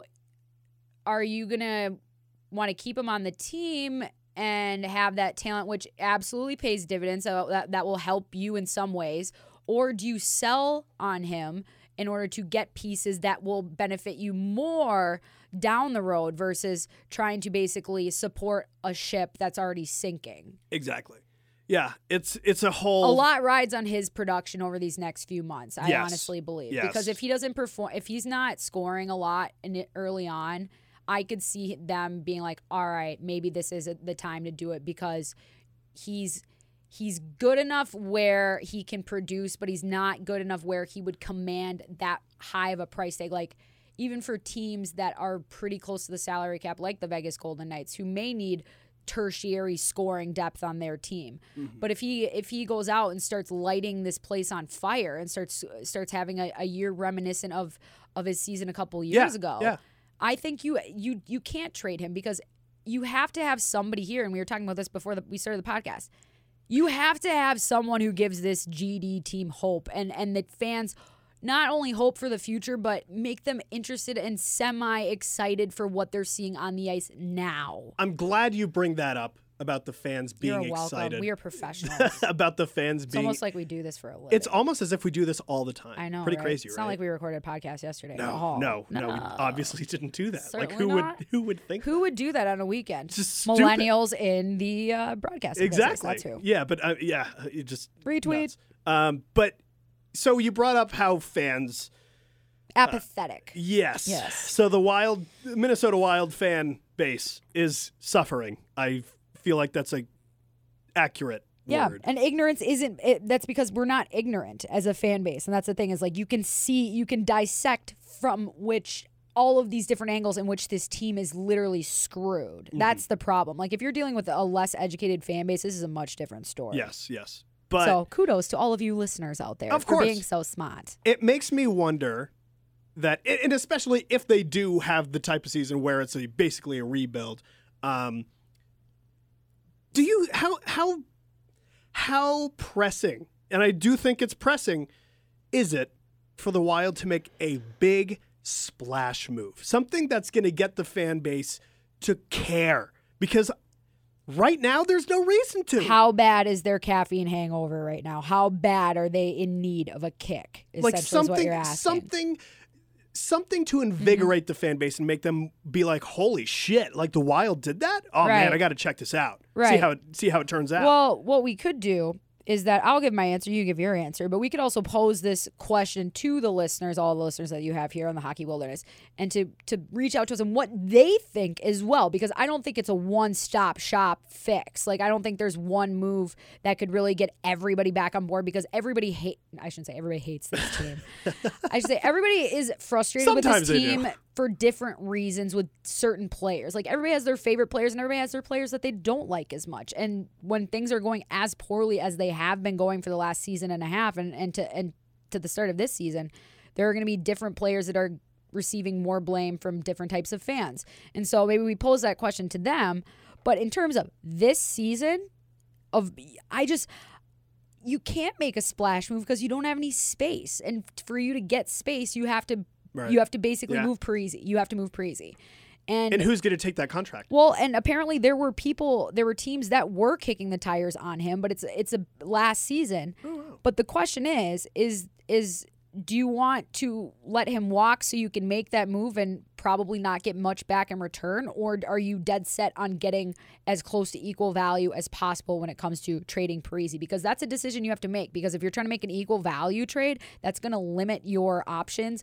are you gonna want to keep him on the team and have that talent, which absolutely pays dividends, so that, that will help you in some ways? Or do you sell on him in order to get pieces that will benefit you more down the road versus trying to basically support a ship that's already sinking? Exactly. Yeah, it's it's a whole A lot rides on his production over these next few months, I Yes. honestly believe. Yes. Because if he doesn't perform, if he's not scoring a lot in it early on, I could see them being like, all right, maybe this is the time to do it, because he's he's good enough where he can produce, but he's not good enough where he would command that high of a price tag. Like, even for teams that are pretty close to the salary cap, like the Vegas Golden Knights, who may need tertiary scoring depth on their team. Mm-hmm. But if he if he goes out and starts lighting this place on fire and starts starts having a, a year reminiscent of of his season a couple years Yeah, ago, yeah. I think you you you can't trade him, because you have to have somebody here, and we were talking about this before the, we started the podcast. You have to have someone who gives this G D team hope, and and that fans not only hope for the future, but make them interested and semi-excited for what they're seeing on the ice now. I'm glad you bring that up about the fans being You're welcome. excited. We are professionals. about the fans It's being almost like we do this for a living. It's almost as if we do this all the time. I know, Pretty right? crazy, It's right? not like we recorded a podcast yesterday. no, Oh, no, no, we obviously didn't do that. like Certainly who not. would who would think Who would do that on a weekend? Just stupid. Millennials in the uh, broadcasting business. Exactly. That's who. Yeah, but uh, yeah, you just Retweet. nuts. Um, but so you brought up how fans. Apathetic. Yes. Yes. So the Wild Minnesota Wild fan base is suffering. I feel like that's a accurate Yeah, word. and ignorance isn't. It, that's because we're not ignorant as a fan base, and that's the thing. Is like you can see, you can dissect from which all of these different angles in which this team is literally screwed. Mm-hmm. That's the problem. Like if you're dealing with a less educated fan base, this is a much different story. Yes, yes. But so kudos to all of you listeners out there Of for course. being so smart. it makes me wonder that, and especially if they do have the type of season where it's a basically a rebuild, um, do you how how how pressing? And I do think it's pressing. is it for the Wild to make a big splash move? Something that's going to get the fan base to care. Because right now, there's no reason to. How bad is their caffeine hangover right now? How bad are they in need of a kick? Like Essentially is what you're something, asking. something, something to invigorate mm-hmm. the fan base and make them be like, "Holy shit! Like the Wild did that? Oh right. man, I got to check this out. Right. See how it, see how it turns out." Well, what we could do is that I'll give my answer, you give your answer, but we could also pose this question to the listeners, all the listeners that you have here on the Hockey Wilderness, and to to reach out to us and what they think as well, because I don't think it's a one-stop shop fix. Like, I don't think there's one move that could really get everybody back on board, because everybody hate. I shouldn't say everybody hates this team. I should say everybody is frustrated Sometimes with this team do. for different reasons with certain players. Like, everybody has their favorite players and everybody has their players that they don't like as much. And when things are going as poorly as they have been going for the last season and a half and, and to and to the start of this season, there are going to be different players that are receiving more blame from different types of fans. And so maybe we pose that question to them. But in terms of this season, of I just... you can't make a splash move because you don't have any space. And for you to get space, you have to right. you have to basically yeah. move Parise. You have to move Parise. And, and who's going to take that contract? Well, and apparently there were people, there were teams that were kicking the tires on him, but it's it's a last season. Oh, wow. But the question is, is is do you want to let him walk so you can make that move and probably not get much back in return? Or are you dead set on getting as close to equal value as possible when it comes to trading Parise? Because that's a decision you have to make. Because if you're trying to make an equal value trade, that's going to limit your options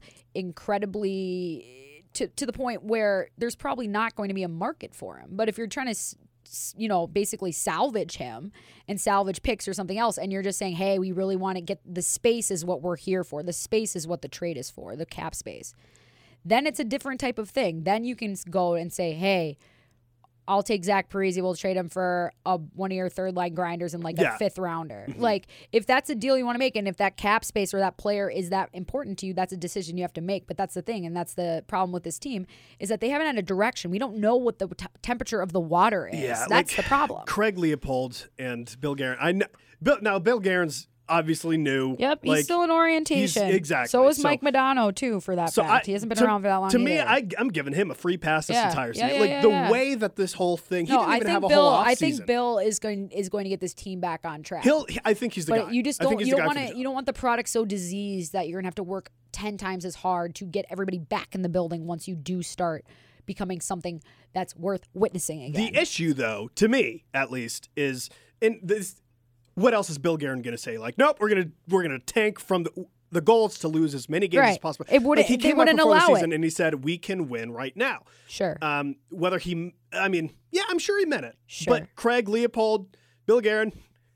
incredibly to, to the point where there's probably not going to be a market for him. But if you're trying to, you know, basically salvage him and salvage picks or something else, and you're just saying, hey, we really want to get the space is what we're here for. The space is what the trade is for, the cap space. Then it's a different type of thing. Then you can go and say, hey, I'll take Zach Parise. We'll trade him for a, one of your third line grinders and like yeah. a fifth rounder. Mm-hmm. Like, if that's a deal you want to make, and if that cap space or that player is that important to you, that's a decision you have to make. But that's the thing, and that's the problem with this team, is that they haven't had a direction. We don't know what the t- temperature of the water is. Yeah, that's like the problem. Craig Leopold and Bill Guerin. I know, Bill, now Bill Guerin's obviously new. Yep, he's like, still in orientation. He's, exactly. So is so, Mike Modano, too, for that so fact. I, he hasn't been to, around for that long To either. me, I, I'm giving him a free pass this yeah. entire yeah, season. yeah, like, yeah, the yeah. way that this whole thing, he no, didn't I even think have a Bill, whole off I think season. Bill is going is going to get this team back on track. He'll, I think he's the but guy. you just I don't think he's you the don't guy want for to the you don't want the product so diseased that you're going to have to work ten times as hard to get everybody back in the building once you do start becoming something that's worth witnessing again. The issue, though, to me at least, is in this. What else is Bill Guerin going to say? Like, nope, we're gonna we're gonna tank from the the goal is to lose as many games right. as possible. It wouldn't. Like, he they came wouldn't up before allow the season it. and he said we can win right now. Sure. Um, whether he, I mean, yeah, I'm sure he meant it. Sure. But Craig Leopold, Bill Guerin.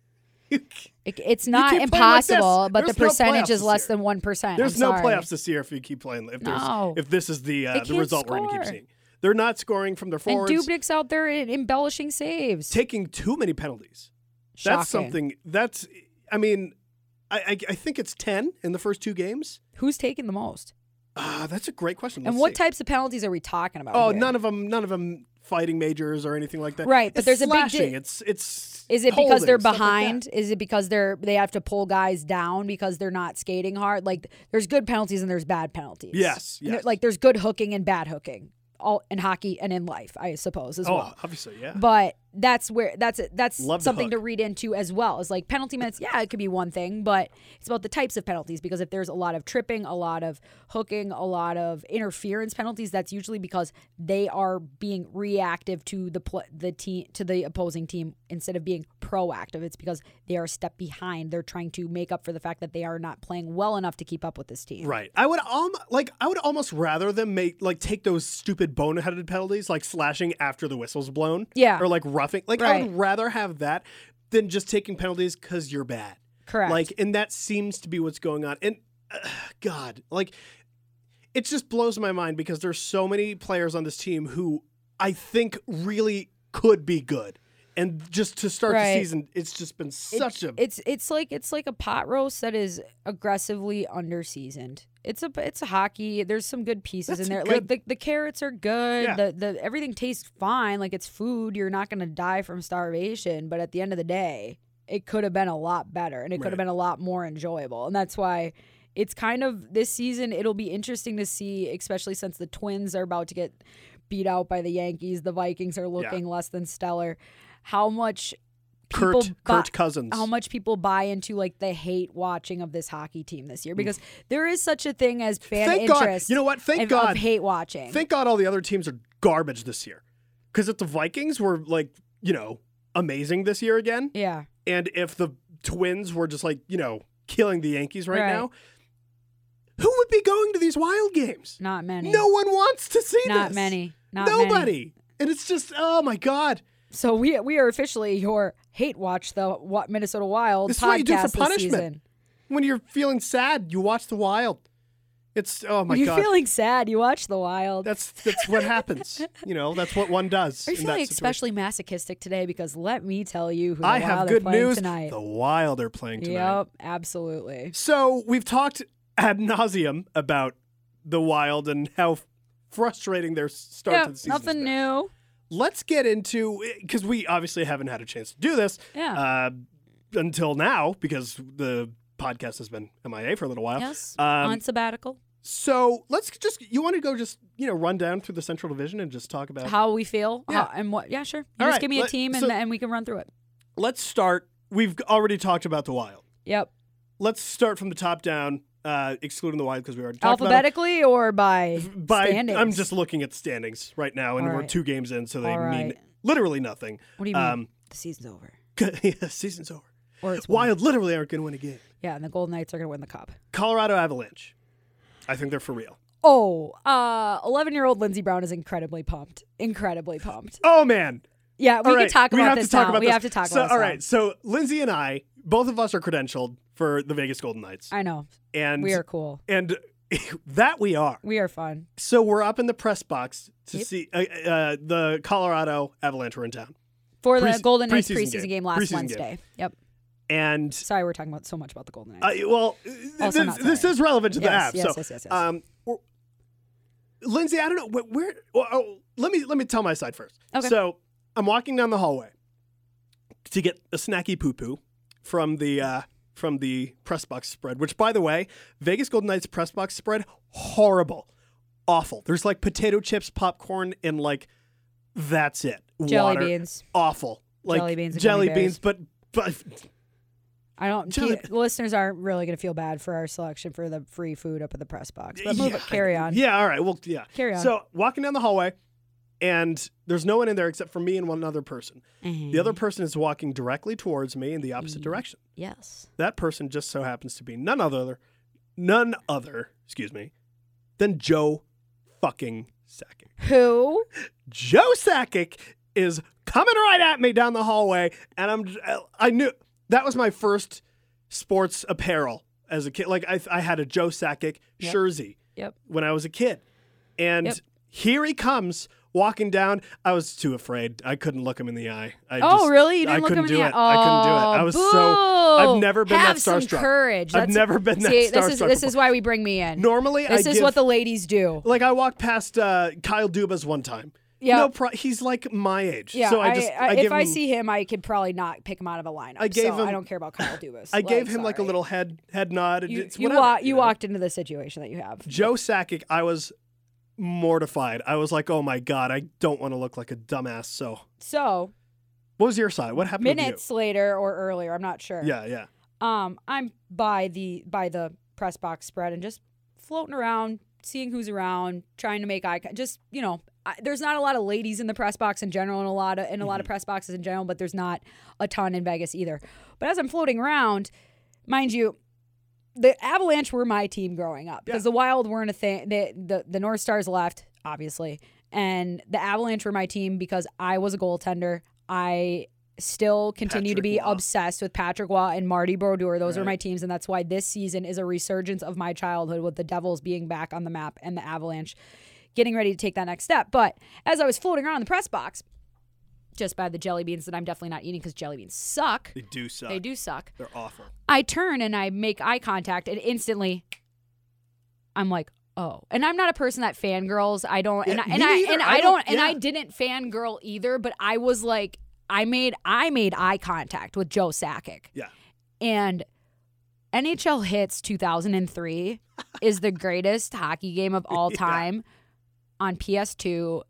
It, it's not keep impossible, like but There's the no percentage is playoffs less this year. than one percent. There's I'm no sorry. playoffs this year if you keep playing. If there's No. if this is the uh, They the can't result we're going to keep score. seeing. They're not scoring from their And forwards. Dubnik's out there embellishing saves. Taking too many penalties. Shocking. That's something. That's. I mean, I, I I think it's ten in the first two games. Who's taking the most? Ah, uh, that's a great question. And Let's what see. types of penalties are we talking about? Oh, here? none of them. None of them fighting majors or anything like that. Right, but It's there's a big slashing. di- It's it's. Is it because holding, they're stuff like behind? that. Is it because they're they have to pull guys down because they're not skating hard? Like, there's good penalties and there's bad penalties. Yes, And there- yes. like there's good hooking and bad hooking, all in hockey and in life, I suppose as Oh, well. obviously, yeah. But that's where that's that's Love to something hook. to read into as well. Is like penalty minutes. Yeah, it could be one thing, but it's about the types of penalties, because if there's a lot of tripping, a lot of hooking, a lot of interference penalties, that's usually because they are being reactive to the pl- the team to the opposing team instead of being proactive. It's because they are a step behind. They're trying to make up for the fact that they are not playing well enough to keep up with this team. Right. I would um like I would almost rather them make like take those stupid boneheaded penalties like slashing after the whistle's blown. Yeah. Or like roughing. Like I Right. would rather have that than just taking penalties because you're bad. Correct. Like, and that seems to be what's going on. And uh, God, like, it just blows my mind because there's so many players on this team who I think really could be good. And just to start Right. the season, it's just been such a it's it's like it's like a pot roast that is aggressively underseasoned. It's a it's a hockey. There's some good pieces That's in there. good. Like the, the carrots are good. Yeah. The the everything tastes fine. Like it's food. You're not gonna die from starvation. But at the end of the day, it could have been a lot better, and it could Right. have been a lot more enjoyable. And that's why it's kind of this season. It'll be interesting to see, especially since the Twins are about to get beat out by the Yankees. The Vikings are looking yeah. less than stellar. How much people Kurt, buy, Kurt Cousins. How much people buy into like the hate watching of this hockey team this year? Because mm. there is such a thing as fan Thank interest. God. You know what? Thank of, God. Of hate watching. Thank God all the other teams are garbage this year. Because if the Vikings were like, you know, amazing this year again. Yeah. And if the Twins were just like, you know, killing the Yankees right, right. now, who would be going to these Wild games? Not many. No one wants to see Not this. many. Not Nobody. Many. And it's just, oh my God. So we we are officially your hate watch the Minnesota Wild this podcast is what you do for this punishment. season. When you're feeling sad, you watch the Wild. It's oh my when you're God. You're feeling sad, you watch the Wild. That's that's what happens. You know, that's what one does. Are you in feeling that especially masochistic today? Because let me tell you who the I Wild have are good playing news. tonight. The Wild are playing tonight. Yep, absolutely. So we've talked ad nauseum about the Wild and how frustrating their start yeah, to the season. Nothing new. Let's get into, because we obviously haven't had a chance to do this yeah. uh, until now because the podcast has been M I A for a little while. Yes, um, on sabbatical. So let's just, you want to go just, you know, run down through the Central Division and just talk about how we feel yeah. how, and what, yeah, sure. You All just right, give me let, a team and, so and we can run through it. Let's start. We've already talked about the Wild. Yep. Let's start from the top down, uh, excluding the Wild because we already talked alphabetically about or by, by standings? I'm just looking at standings right now, and All we're right. two games in, so they All mean right. literally nothing. What do you mean? Um, the season's over. yeah, season's over. Or it's won. Wild literally aren't going to win a game. Yeah, and the Golden Knights are going to win the cup. Colorado Avalanche. I think they're for real. Oh, uh, eleven-year-old Lindsey Brown is incredibly pumped. Incredibly pumped. Oh, man. Yeah, we all can right. talk we about have this to talk now. About we this. have to talk so, about this All now. right, so Lindsay and I, both of us are credentialed for the Vegas Golden Knights. I know. And we are cool. And that we are. We are fun. So we're up in the press box to Yep. see uh, uh, the Colorado Avalanche were in town. For the Pre- Golden Knights preseason preseason game, game. last Preseason Wednesday. game. Yep. And Sorry, we're talking about so much about the Golden uh, Knights. well, Also this, not this sorry. is relevant to the Yes, app. yes, so, yes, yes, yes. Um, we're- Lindsay, I don't know wh- where. Well, oh, let me let me tell my side first. Okay. So I'm walking down the hallway to get a snacky poo poo from the uh, from the press box spread. Which, by the way, Vegas Golden Knights press box spread horrible, awful. There's like potato chips, popcorn, and like that's it. Jelly Water. beans. Awful. Like Jelly beans and jelly gummy beans, but but I don't. Jelly- the listeners aren't really going to feel bad for our selection for the free food up at the press box. But move yeah, it. Carry on. Yeah. All right. Well, yeah. Carry on. So walking down the hallway, and there's no one in there except for me and one other person. Mhm. The other person is walking directly towards me in the opposite direction. Yes. That person just so happens to be none other, none other, excuse me, than Joe fucking Sakic. Who? Joe Sakic is coming right at me down the hallway, and I'm I knew that was my first sports apparel as a kid. Like I I had a Joe Sakic Yep. jersey Yep. when I was a kid, and Yep. here he comes walking down. I was too afraid. I couldn't look him in the eye. I Oh, just, really? You didn't I look couldn't him in do the it. eye? I couldn't do it. I Oh, was boo. so. I've never been Have that some starstruck. courage. I've That's- never been that See, starstruck. this is this before. is why we bring me in. Normally This I is give, what the ladies do. like I walked past uh, Kyle Dubas one time. Yeah. No, pro- he's like my age. Yeah, so I I, just I, I if give I him, see him, I could probably not pick him out of a lineup. I gave so him- I don't care about Kyle Dubas. I gave Like, him like a sorry. little head head nod. You It's you, whatever, wa- you you know? walked into the situation that you have. Joe Sakic, I was mortified. I was like, oh my God, I don't want to look like a dumbass. So So what was your side? What happened minutes later or earlier, I'm not sure. with you? Yeah, yeah. Um, I'm by the by the press box spread and just floating around, seeing who's around, trying to make eye contact. Just you know, I, there's not a lot of ladies in the press box in general, and a lot of in a lot of Mm-hmm. press boxes in general, but there's not a ton in Vegas either. But as I'm floating around, mind you, the Avalanche were my team growing up because Yeah. the Wild weren't a thing. The, the the North Stars left, obviously, and the Avalanche were my team because I was a goaltender. I still continue to Patrick be Waugh. obsessed with Patrick Waugh and Marty Brodeur. Those are Right. my teams, and that's why this season is a resurgence of my childhood with the Devils being back on the map and the Avalanche getting ready to take that next step. But as I was floating around the press box, just by the jelly beans that I'm definitely not eating because jelly beans suck. They do suck. They do suck. They're awful. I turn and I make eye contact, and instantly I'm like, oh. And I'm not a person that fangirls. I don't, and Yeah, I, and me I, neither. and I I don't- don't, and yeah. I didn't fangirl either. But I was like, I made, I made eye contact with Joe Sakic, Yeah. and N H L Hits two thousand three is the greatest hockey game of all time yeah. on P S two.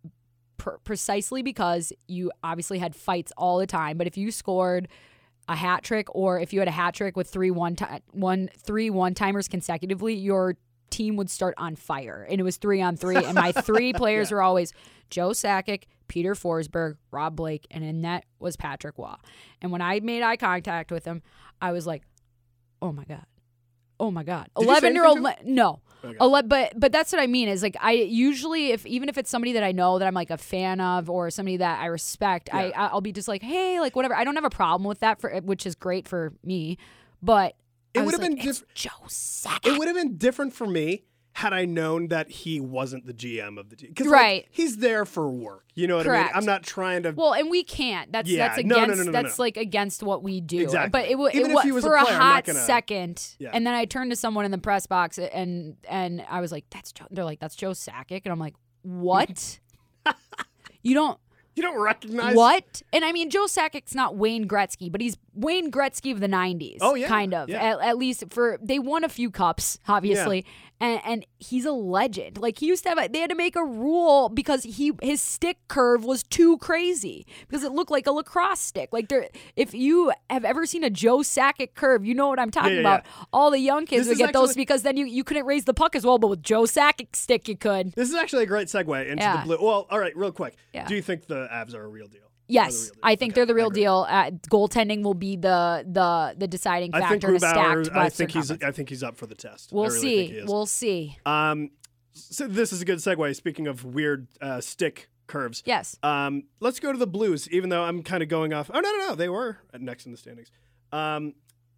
Pr- precisely because you obviously had fights all the time, but if you scored a hat trick or if you had a hat trick with three one time one three one timers consecutively, your team would start on fire, and it was three on three. And my three players yeah. were always Joe Sakic, Peter Forsberg, Rob Blake, and in net was Patrick Waugh. And when I made eye contact with him, I was like, "Oh my god, oh my god!" Eleven year old, no. Okay. Ele- but but that's what I mean is like I usually if even if it's somebody that I know that I'm like a fan of or somebody that I respect, yeah. I I'll be just like, hey, like whatever. I don't have a problem with that for which is great for me, but it would have like, been different. Joe Sakic. It would have been different for me had I known that he wasn't the G M of the team. Right. Like, he's there for work. You know what Correct. I mean? I'm not trying to. Well, and we can't. That's yeah. that's against no, no, no, no, that's no. like against what we do. Exactly. But it was Even it, if he was for a, a, player, hot I'm not gonna, second, yeah. and then I turned to someone in the press box and and I was like, "That's Joe." They're like, "That's Joe Sakic," and I'm like, "What? You don't." You don't recognize what? And I mean, Joe Sakic's not Wayne Gretzky, but he's Wayne Gretzky of the nineties. Oh yeah, kind of. Yeah. At, at least for they won a few cups, obviously, yeah. and and he's a legend. Like he used to have, a, they had to make a rule because he his stick curve was too crazy because it looked like a lacrosse stick. Like there, if you have ever seen a Joe Sakic curve, you know what I'm talking yeah, yeah, about. Yeah. All the young kids this would get actually, those because then you you couldn't raise the puck as well, but with Joe Sakic's stick you could. This is actually a great segue into yeah. the blue. Well, all right, real quick. Yeah. Do you think the Avs are a real deal? Yes, the I think okay, they're the real deal. Uh, goaltending will be the the the deciding factor I think in a Grubauer, stacked I think he's conference. I think he's up for the test. We'll really see. We'll see. Um, so this is a good segue. Speaking of weird uh, stick curves, yes. Um, let's go to the Blues. Even though I'm kind of going off. Oh no no no, they were next in the standings. Um,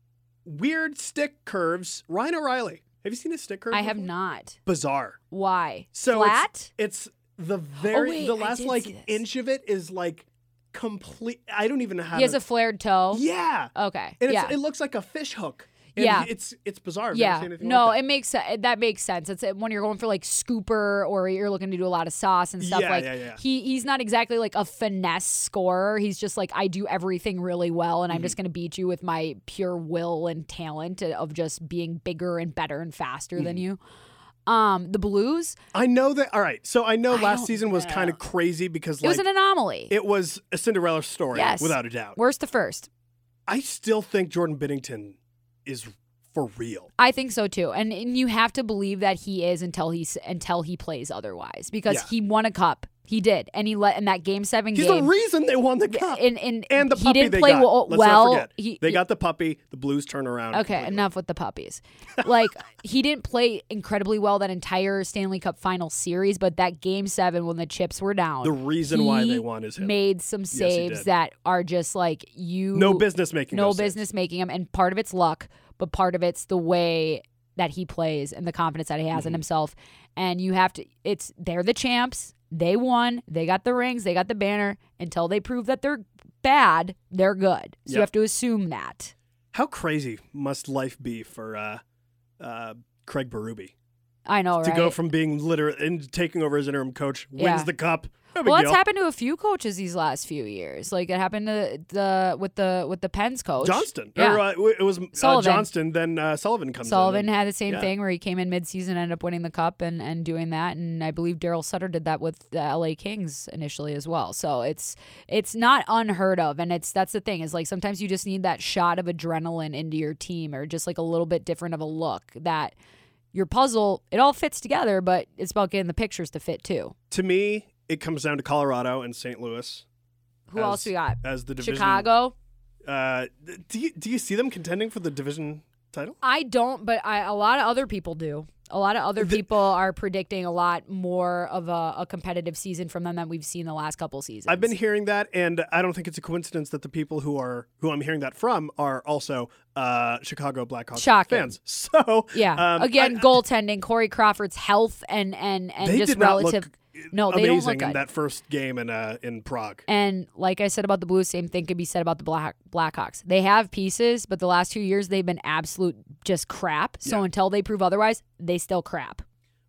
weird stick curves. Ryan O'Reilly. Have you seen his stick curve? I before? have not. Bizarre. Why? So flat? It's, it's the very oh, wait, the last like see this. inch of it is like. Complete. I don't even know how. He has to, a flared toe. Yeah. Okay. And it's, yeah. it looks like a fish hook. And yeah. It's it's bizarre. I've yeah. never seen anything no, like that. it makes se- that makes sense. It's when you're going for like scooper or you're looking to do a lot of sauce and stuff. Yeah, like yeah, yeah. he he's not exactly like a finesse scorer. He's just like I do everything really well, and mm-hmm. I'm just gonna beat you with my pure will and talent of just being bigger and better and faster mm-hmm. than you. Um, the Blues. I know that. All right. So I know I last season was know. kind of crazy because like, it was an anomaly. It was a Cinderella story, yes. without a doubt. Worst to first. I still think Jordan Binnington is for real. I think so too, and, and you have to believe that he is until he's until he plays otherwise because yeah. he won a cup. He did, and he let in that game seven He's game. the reason they won the cup. And, and, and the he puppy didn't they play got. well. Let's well not forget. he, they got the puppy. The Blues turn around. Okay, completely. enough with the puppies. Like he didn't play incredibly well that entire Stanley Cup final series, but that game seven when the chips were down, the reason why they won is him. Made some saves yes, that are just like you. No business making. No those business saves. making them, and part of it's luck, but part of it's the way that he plays and the confidence that he has mm-hmm. in himself. And you have to. It's they're the champs. They won. They got the rings. They got the banner. Until they prove that they're bad, they're good. So yep. you have to assume that. How crazy must life be for uh, uh, Craig Berube? I know, to right? To go from being literal and taking over as interim coach, wins yeah. the cup. No big well, deal. that's happened to a few coaches these last few years. Like it happened to the with the with the Pens coach Johnston. Yeah. Or, uh, it was uh, Johnston. Then uh, Sullivan comes. Sullivan in and, had the same yeah. thing where he came in midseason, ended up winning the cup and, and doing that. And I believe Daryl Sutter did that with the L A Kings initially as well. So it's it's not unheard of, and it's that's the thing is like sometimes you just need that shot of adrenaline into your team, or just like a little bit different of a look that. Your puzzle, it all fits together, but it's about getting the pictures to fit too. To me, it comes down to Colorado and Saint Louis. Who as, else we got? As the division. Chicago. Uh, do you do you see them contending for the division title? I don't, but I, a lot of other people do. A lot of other the, people are predicting a lot more of a, a competitive season from them than we've seen the last couple seasons. I've been hearing that, and I don't think it's a coincidence that the people who are who I'm hearing that from are also uh, Chicago Blackhawks Shocking. fans. So yeah, um, again, I, goaltending, Corey Crawford's health and and and they just did not relative. Look no, they amazing don't look good. in that first game in uh, in Prague. And like I said about the Blues, same thing could be said about the Black Blackhawks. They have pieces, but the last two years they've been absolute just crap. So yeah. until they prove otherwise, they still crap.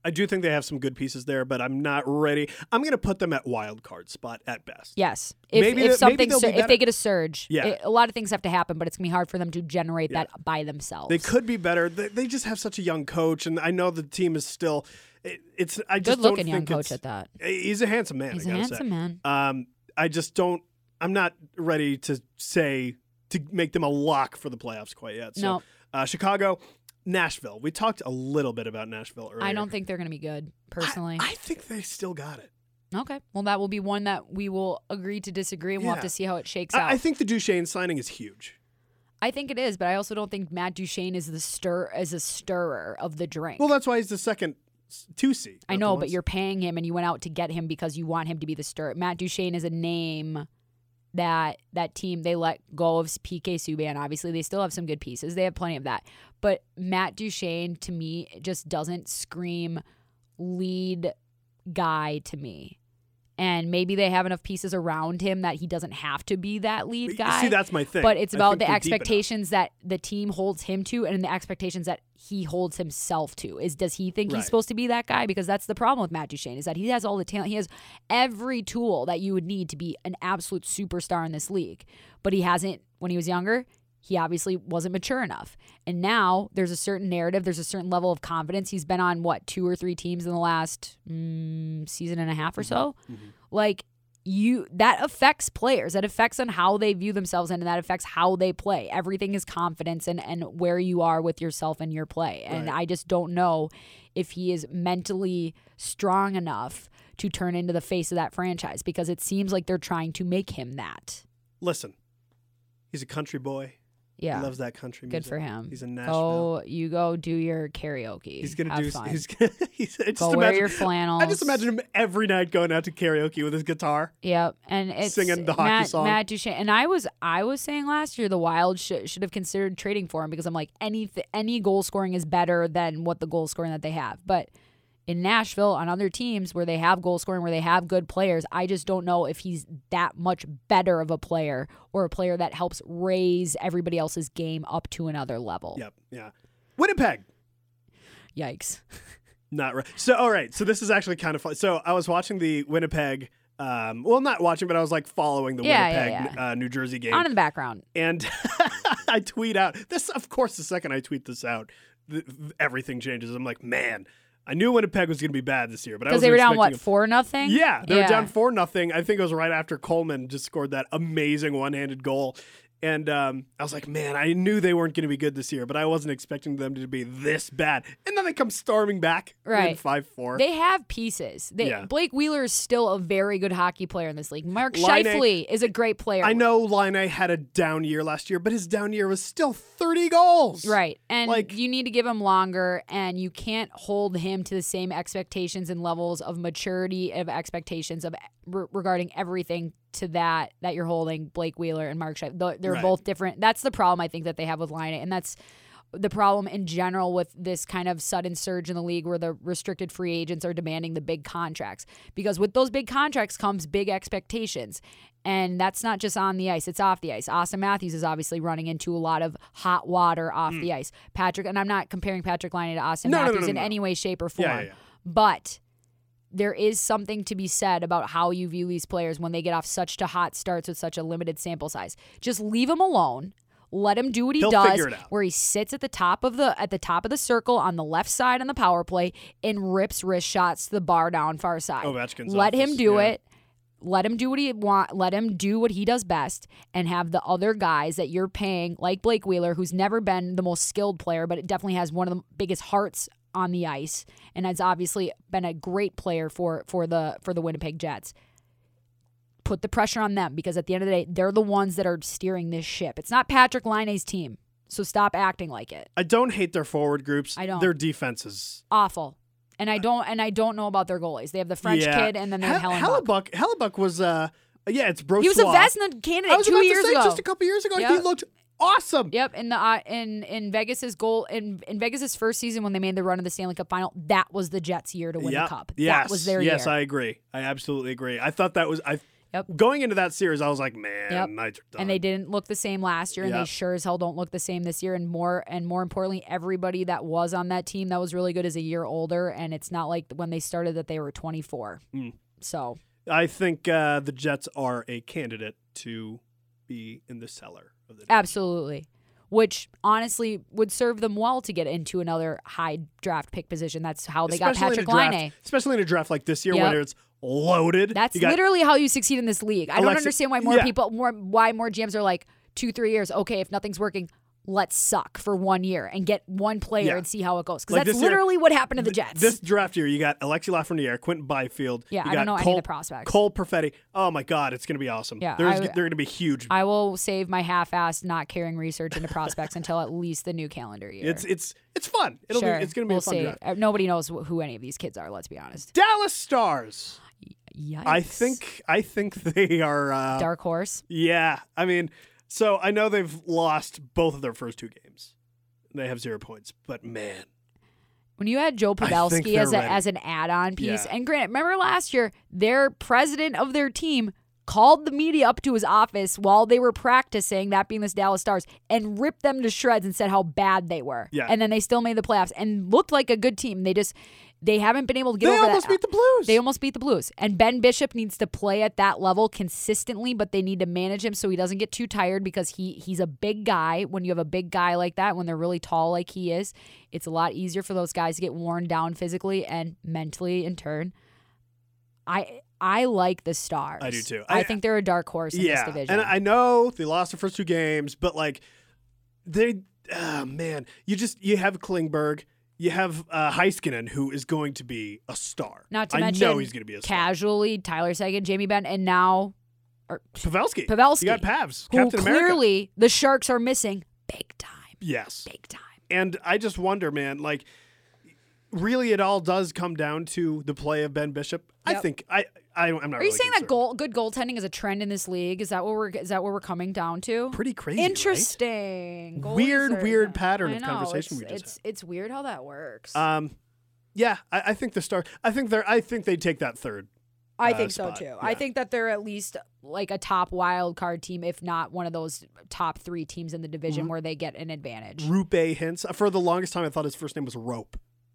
I do think they have some good pieces there, but I'm not ready. I'm going to put them at wild card spot at best. Yes. If, maybe if the, something, maybe sur- be if they get a surge, yeah. it, a lot of things have to happen, but it's going to be hard for them to generate yeah. that by themselves. They could be better. They, they just have such a young coach, and I know the team is still. It, it's I just good looking don't young think coach it's, at that. He's a handsome man. He's I a gotta handsome say. man. Um, I just don't. I'm not ready to say to make them a lock for the playoffs quite yet. So, no. Uh, Chicago. Nashville. We talked a little bit about Nashville earlier. I don't think they're going to be good, personally. I, I think they still got it. Okay. Well, that will be one that we will agree to disagree, and yeah. we'll have to see how it shakes I, out. I think the Duchesne signing is huge. I think it is, but I also don't think Matt Duchene is the stir as a stirrer of the drink. Well, that's why he's the second two C. I know, but you're paying him, and you went out to get him because you want him to be the stirrer. Matt Duchene is a name that that team, they let go of P K Subban. Obviously, they still have some good pieces. They have plenty of that. But Matt Duchene, to me, just doesn't scream lead guy to me. And maybe they have enough pieces around him that he doesn't have to be that lead guy. See, that's my thing. But it's I about think the they're deep expectations that the team holds him to and the expectations that he holds himself to. Is does he think Right. he's supposed to be that guy? Because that's the problem with Matt Duchene, is that he has all the talent. He has every tool that you would need to be an absolute superstar in this league. But he hasn't, when he was younger, he obviously wasn't mature enough. And now there's a certain narrative, there's a certain level of confidence. He's been on, what, two or three teams in the last mm, season and a half or so? Mm-hmm. Like, you that affects players. That affects on how they view themselves, and that affects how they play. Everything is confidence and, and where you are with yourself and your play. And Right. I just don't know if he is mentally strong enough to turn into the face of that franchise, because it seems like they're trying to make him that. Listen, he's a country boy. Yeah. He loves that country music. Good for him. He's in Nashville. Go, you go do your karaoke. He's gonna Have do. fun. He's gonna. He's, I just go imagine, wear your flannels. I just imagine him every night going out to karaoke with his guitar. Yep, and it's Singing the hockey Matt, song. Matt Duchene. And I was I was saying last year the Wild should should have considered trading for him, because I'm like, any any goal scoring is better than what the goal scoring that they have. But in Nashville, on other teams where they have goal scoring, where they have good players, I just don't know if he's that much better of a player, or a player that helps raise everybody else's game up to another level. Yep. Yeah. Winnipeg. Yikes. Not right. So, all right. So this is actually kind of fun. So I was watching the Winnipeg. Um, well, not watching, but I was like following the Yeah, Winnipeg, yeah, yeah. Uh, New Jersey game. On in the background. And I tweet out this. Of course, the second I tweet this out, th- th- everything changes. I'm like, man, I knew Winnipeg was going to be bad this year, but I Because was they were down, what, expecting four nothing? Yeah, they yeah. were down four nothing. I think it was right after Coleman just scored that amazing one-handed goal. And um, I was like, man, I knew they weren't going to be good this year, but I wasn't expecting them to be this bad. And then they come storming back, Right. five four. They have pieces. They, Yeah. Blake Wheeler is still a very good hockey player in this league. Mark Laine- Scheifele is a great player. I know Laine had a down year last year, but his down year was still thirty goals. Right. And Like- you need to give him longer, and you can't hold him to the same expectations and levels of maturity of expectations of re- regarding everything to that that you're holding Blake Wheeler and Mark Scheifele. They're Right. both different. That's the problem I think that they have with Laine, and that's the problem in general with this kind of sudden surge in the league where the restricted free agents are demanding the big contracts. Because with those big contracts comes big expectations. And that's not just on the ice, it's off the ice. Austin Matthews is obviously running into a lot of hot water off Mm. the ice. Patrick, and I'm not comparing Patrick Laine to Austin No, no, no, Matthews no, in no. any way, shape, or form. Yeah, yeah, yeah. But there is something to be said about how you view these players when they get off such to hot starts with such a limited sample size. Just leave him alone. Let him do what he He'll does, figure it out. where he sits at the top of the at the top of the circle on the left side on the power play and rips wrist shots to the bar down far side. Ovechkin's Let him office, do yeah. it. Let him do what he want. Let him do what he does best, and have the other guys that you're paying, like Blake Wheeler, who's never been the most skilled player, but it definitely has one of the biggest hearts on the ice, and has obviously been a great player for for the for the Winnipeg Jets. Put the pressure on them, because at the end of the day, they're the ones that are steering this ship. It's not Patrick Laine's team, so stop acting like it. I don't hate their forward groups. I don't. Their defense is Awful. And I don't and I don't know about their goalies. They have the French yeah. kid, and then they have Hel- Helen Buck. Hellebuck. Hellebuck was uh yeah, it's Brossois. He was a Vezina I candidate was two about years to say, ago. just a couple years ago, he Yep. looked awesome. Yep, in the uh, in in Vegas's goal in in Vegas's first season when they made the run of the Stanley Cup final, that was the Jets' year to win Yep. the cup. Yes. That was their yes, year. I agree. I absolutely agree. I thought that was I Yep. Going into that series, I was like, man, Yep. Knights are done. And they didn't look the same last year, and Yep. they sure as hell don't look the same this year. And more and more importantly, everybody that was on that team that was really good is a year older, and it's not like when they started that they were twenty-four. Mm. So I think uh, the Jets are a candidate to be in the cellar of the division. absolutely. Which honestly would serve them well to get into another high draft pick position. That's how they Especially got Patrick in a draft, Laine. Especially in a draft like this year Yep. where it's loaded. That's You got- literally how you succeed in this league. I don't Alexa- understand why more yeah. people, more why more G Ms are like two, three years. Okay, if nothing's working, let's suck for one year and get one player Yeah. and see how it goes. Because Like that's this year- literally what happened to the Jets. This draft year, you got Alexi Lafreniere, Quentin Byfield. Yeah, you I got don't know any of Cole, the prospects. Cole Perfetti. Oh my God, it's going to be awesome. Yeah, There's, I- they're going to be huge. I will save my half-assed not caring research into prospects until at least the new calendar year. it's it's it's fun. It'll sure, be it's going to be we'll a fun see. draft. Uh, Nobody knows wh- who any of these kids are. Let's be honest. Dallas Stars. Yikes. I think I think they are. Uh, Dark horse. Yeah, I mean, so I know they've lost both of their first two games. They have zero points, but man, When you had Joe I think Pavelski as a, they're ready. as an add-on piece, Yeah. and granted, remember last year, their president of their team called the media up to his office while they were practicing, that being this Dallas Stars, and ripped them to shreds and said how bad they were. Yeah. And then they still made the playoffs and looked like a good team. They just they haven't been able to get they over almost that. beat the Blues. They almost beat the Blues. And Ben Bishop needs to play at that level consistently, but they need to manage him so he doesn't get too tired because he he's a big guy. When you have a big guy like that, when they're really tall like he is, it's a lot easier for those guys to get worn down physically and mentally in turn. I I like the Stars. I do too. I, I- think they're a dark horse in yeah, this division. and I know they lost the first two games, but like they, oh man, you just you have Klingberg. You have uh, Heiskanen, who is going to be a star. Not to I mention know he's going to be a star. casually Tyler Seguin, Jamie Benn, and now Pavelski. Pavelski. You got Pavs, who Captain America. clearly the Sharks are missing big time. Yes. Big time. And I just wonder, man, like, really, it all does come down to the play of Ben Bishop. I Yep. think I, I I'm not. Are you really saying that concerned. goal, good goaltending is a trend in this league? Is that what we're is that what we're coming down to? Pretty crazy, right? Interesting. Goalies Weird, are- weird pattern I of know, conversation it's, we just it's, It's weird how that works. Um, yeah, I, I think the star. I think they're. I think they take that third. I uh, think so spot, too. yeah. I think that they're at least like a top wild card team, if not one of those top three teams in the division where they get an advantage. Rupe Hintz. For the longest time, I thought his first name was Rope.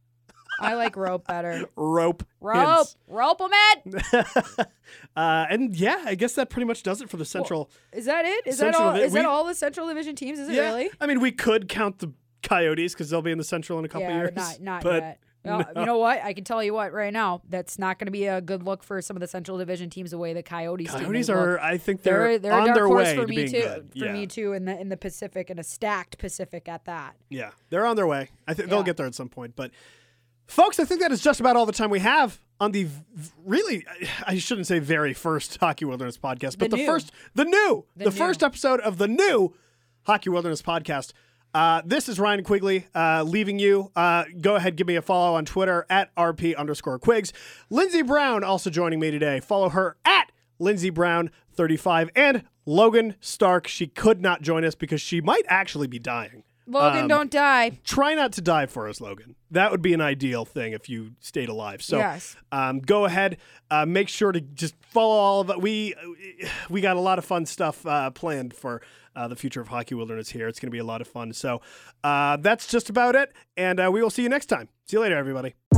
I like Rope better. Rope. Rope, Hintz. rope 'em it. uh, and yeah, I guess that pretty much does it for the Central. Is that it? Is Central that all? Divi- Is that we- all the Central Division teams? Is it yeah, really? I mean, we could count the Coyotes because they'll be in the Central in a couple Yeah, years. not not but yet. No, no. You know what? I can tell you what right now. That's not going to be a good look for some of the Central Division teams. The way the Coyotes, team Coyotes has looked. are. I think they're, They're they're on a dark their horse way for to me being too. good. For yeah. me too, in the in the Pacific, and a stacked Pacific at that. Yeah, they're on their way. I think they'll Yeah. get there at some point. But, folks, I think that is just about all the time we have on the v- really, I shouldn't say very first Hockey Wilderness podcast, but The the, new. first, the new, the, The first new. episode of the new Hockey Wilderness podcast. Uh, this is Ryan Quigley uh, leaving you. Uh, go ahead, give me a follow on Twitter at R P underscore Quigs. Lindsey Brown also joining me today. Follow her at Lindsey Brown thirty-five. And Logan Stark. She could not join us because she might actually be dying. Logan, Um, don't die. Try not to die for us, Logan. That would be an ideal thing if you stayed alive. So Yes. um, go ahead. Uh, make sure to just follow all of it. We, we got a lot of fun stuff uh, planned for uh, the future of Hockey Wilderness here. It's going to be a lot of fun. So uh, that's just about it. And uh, we will see you next time. See you later, everybody.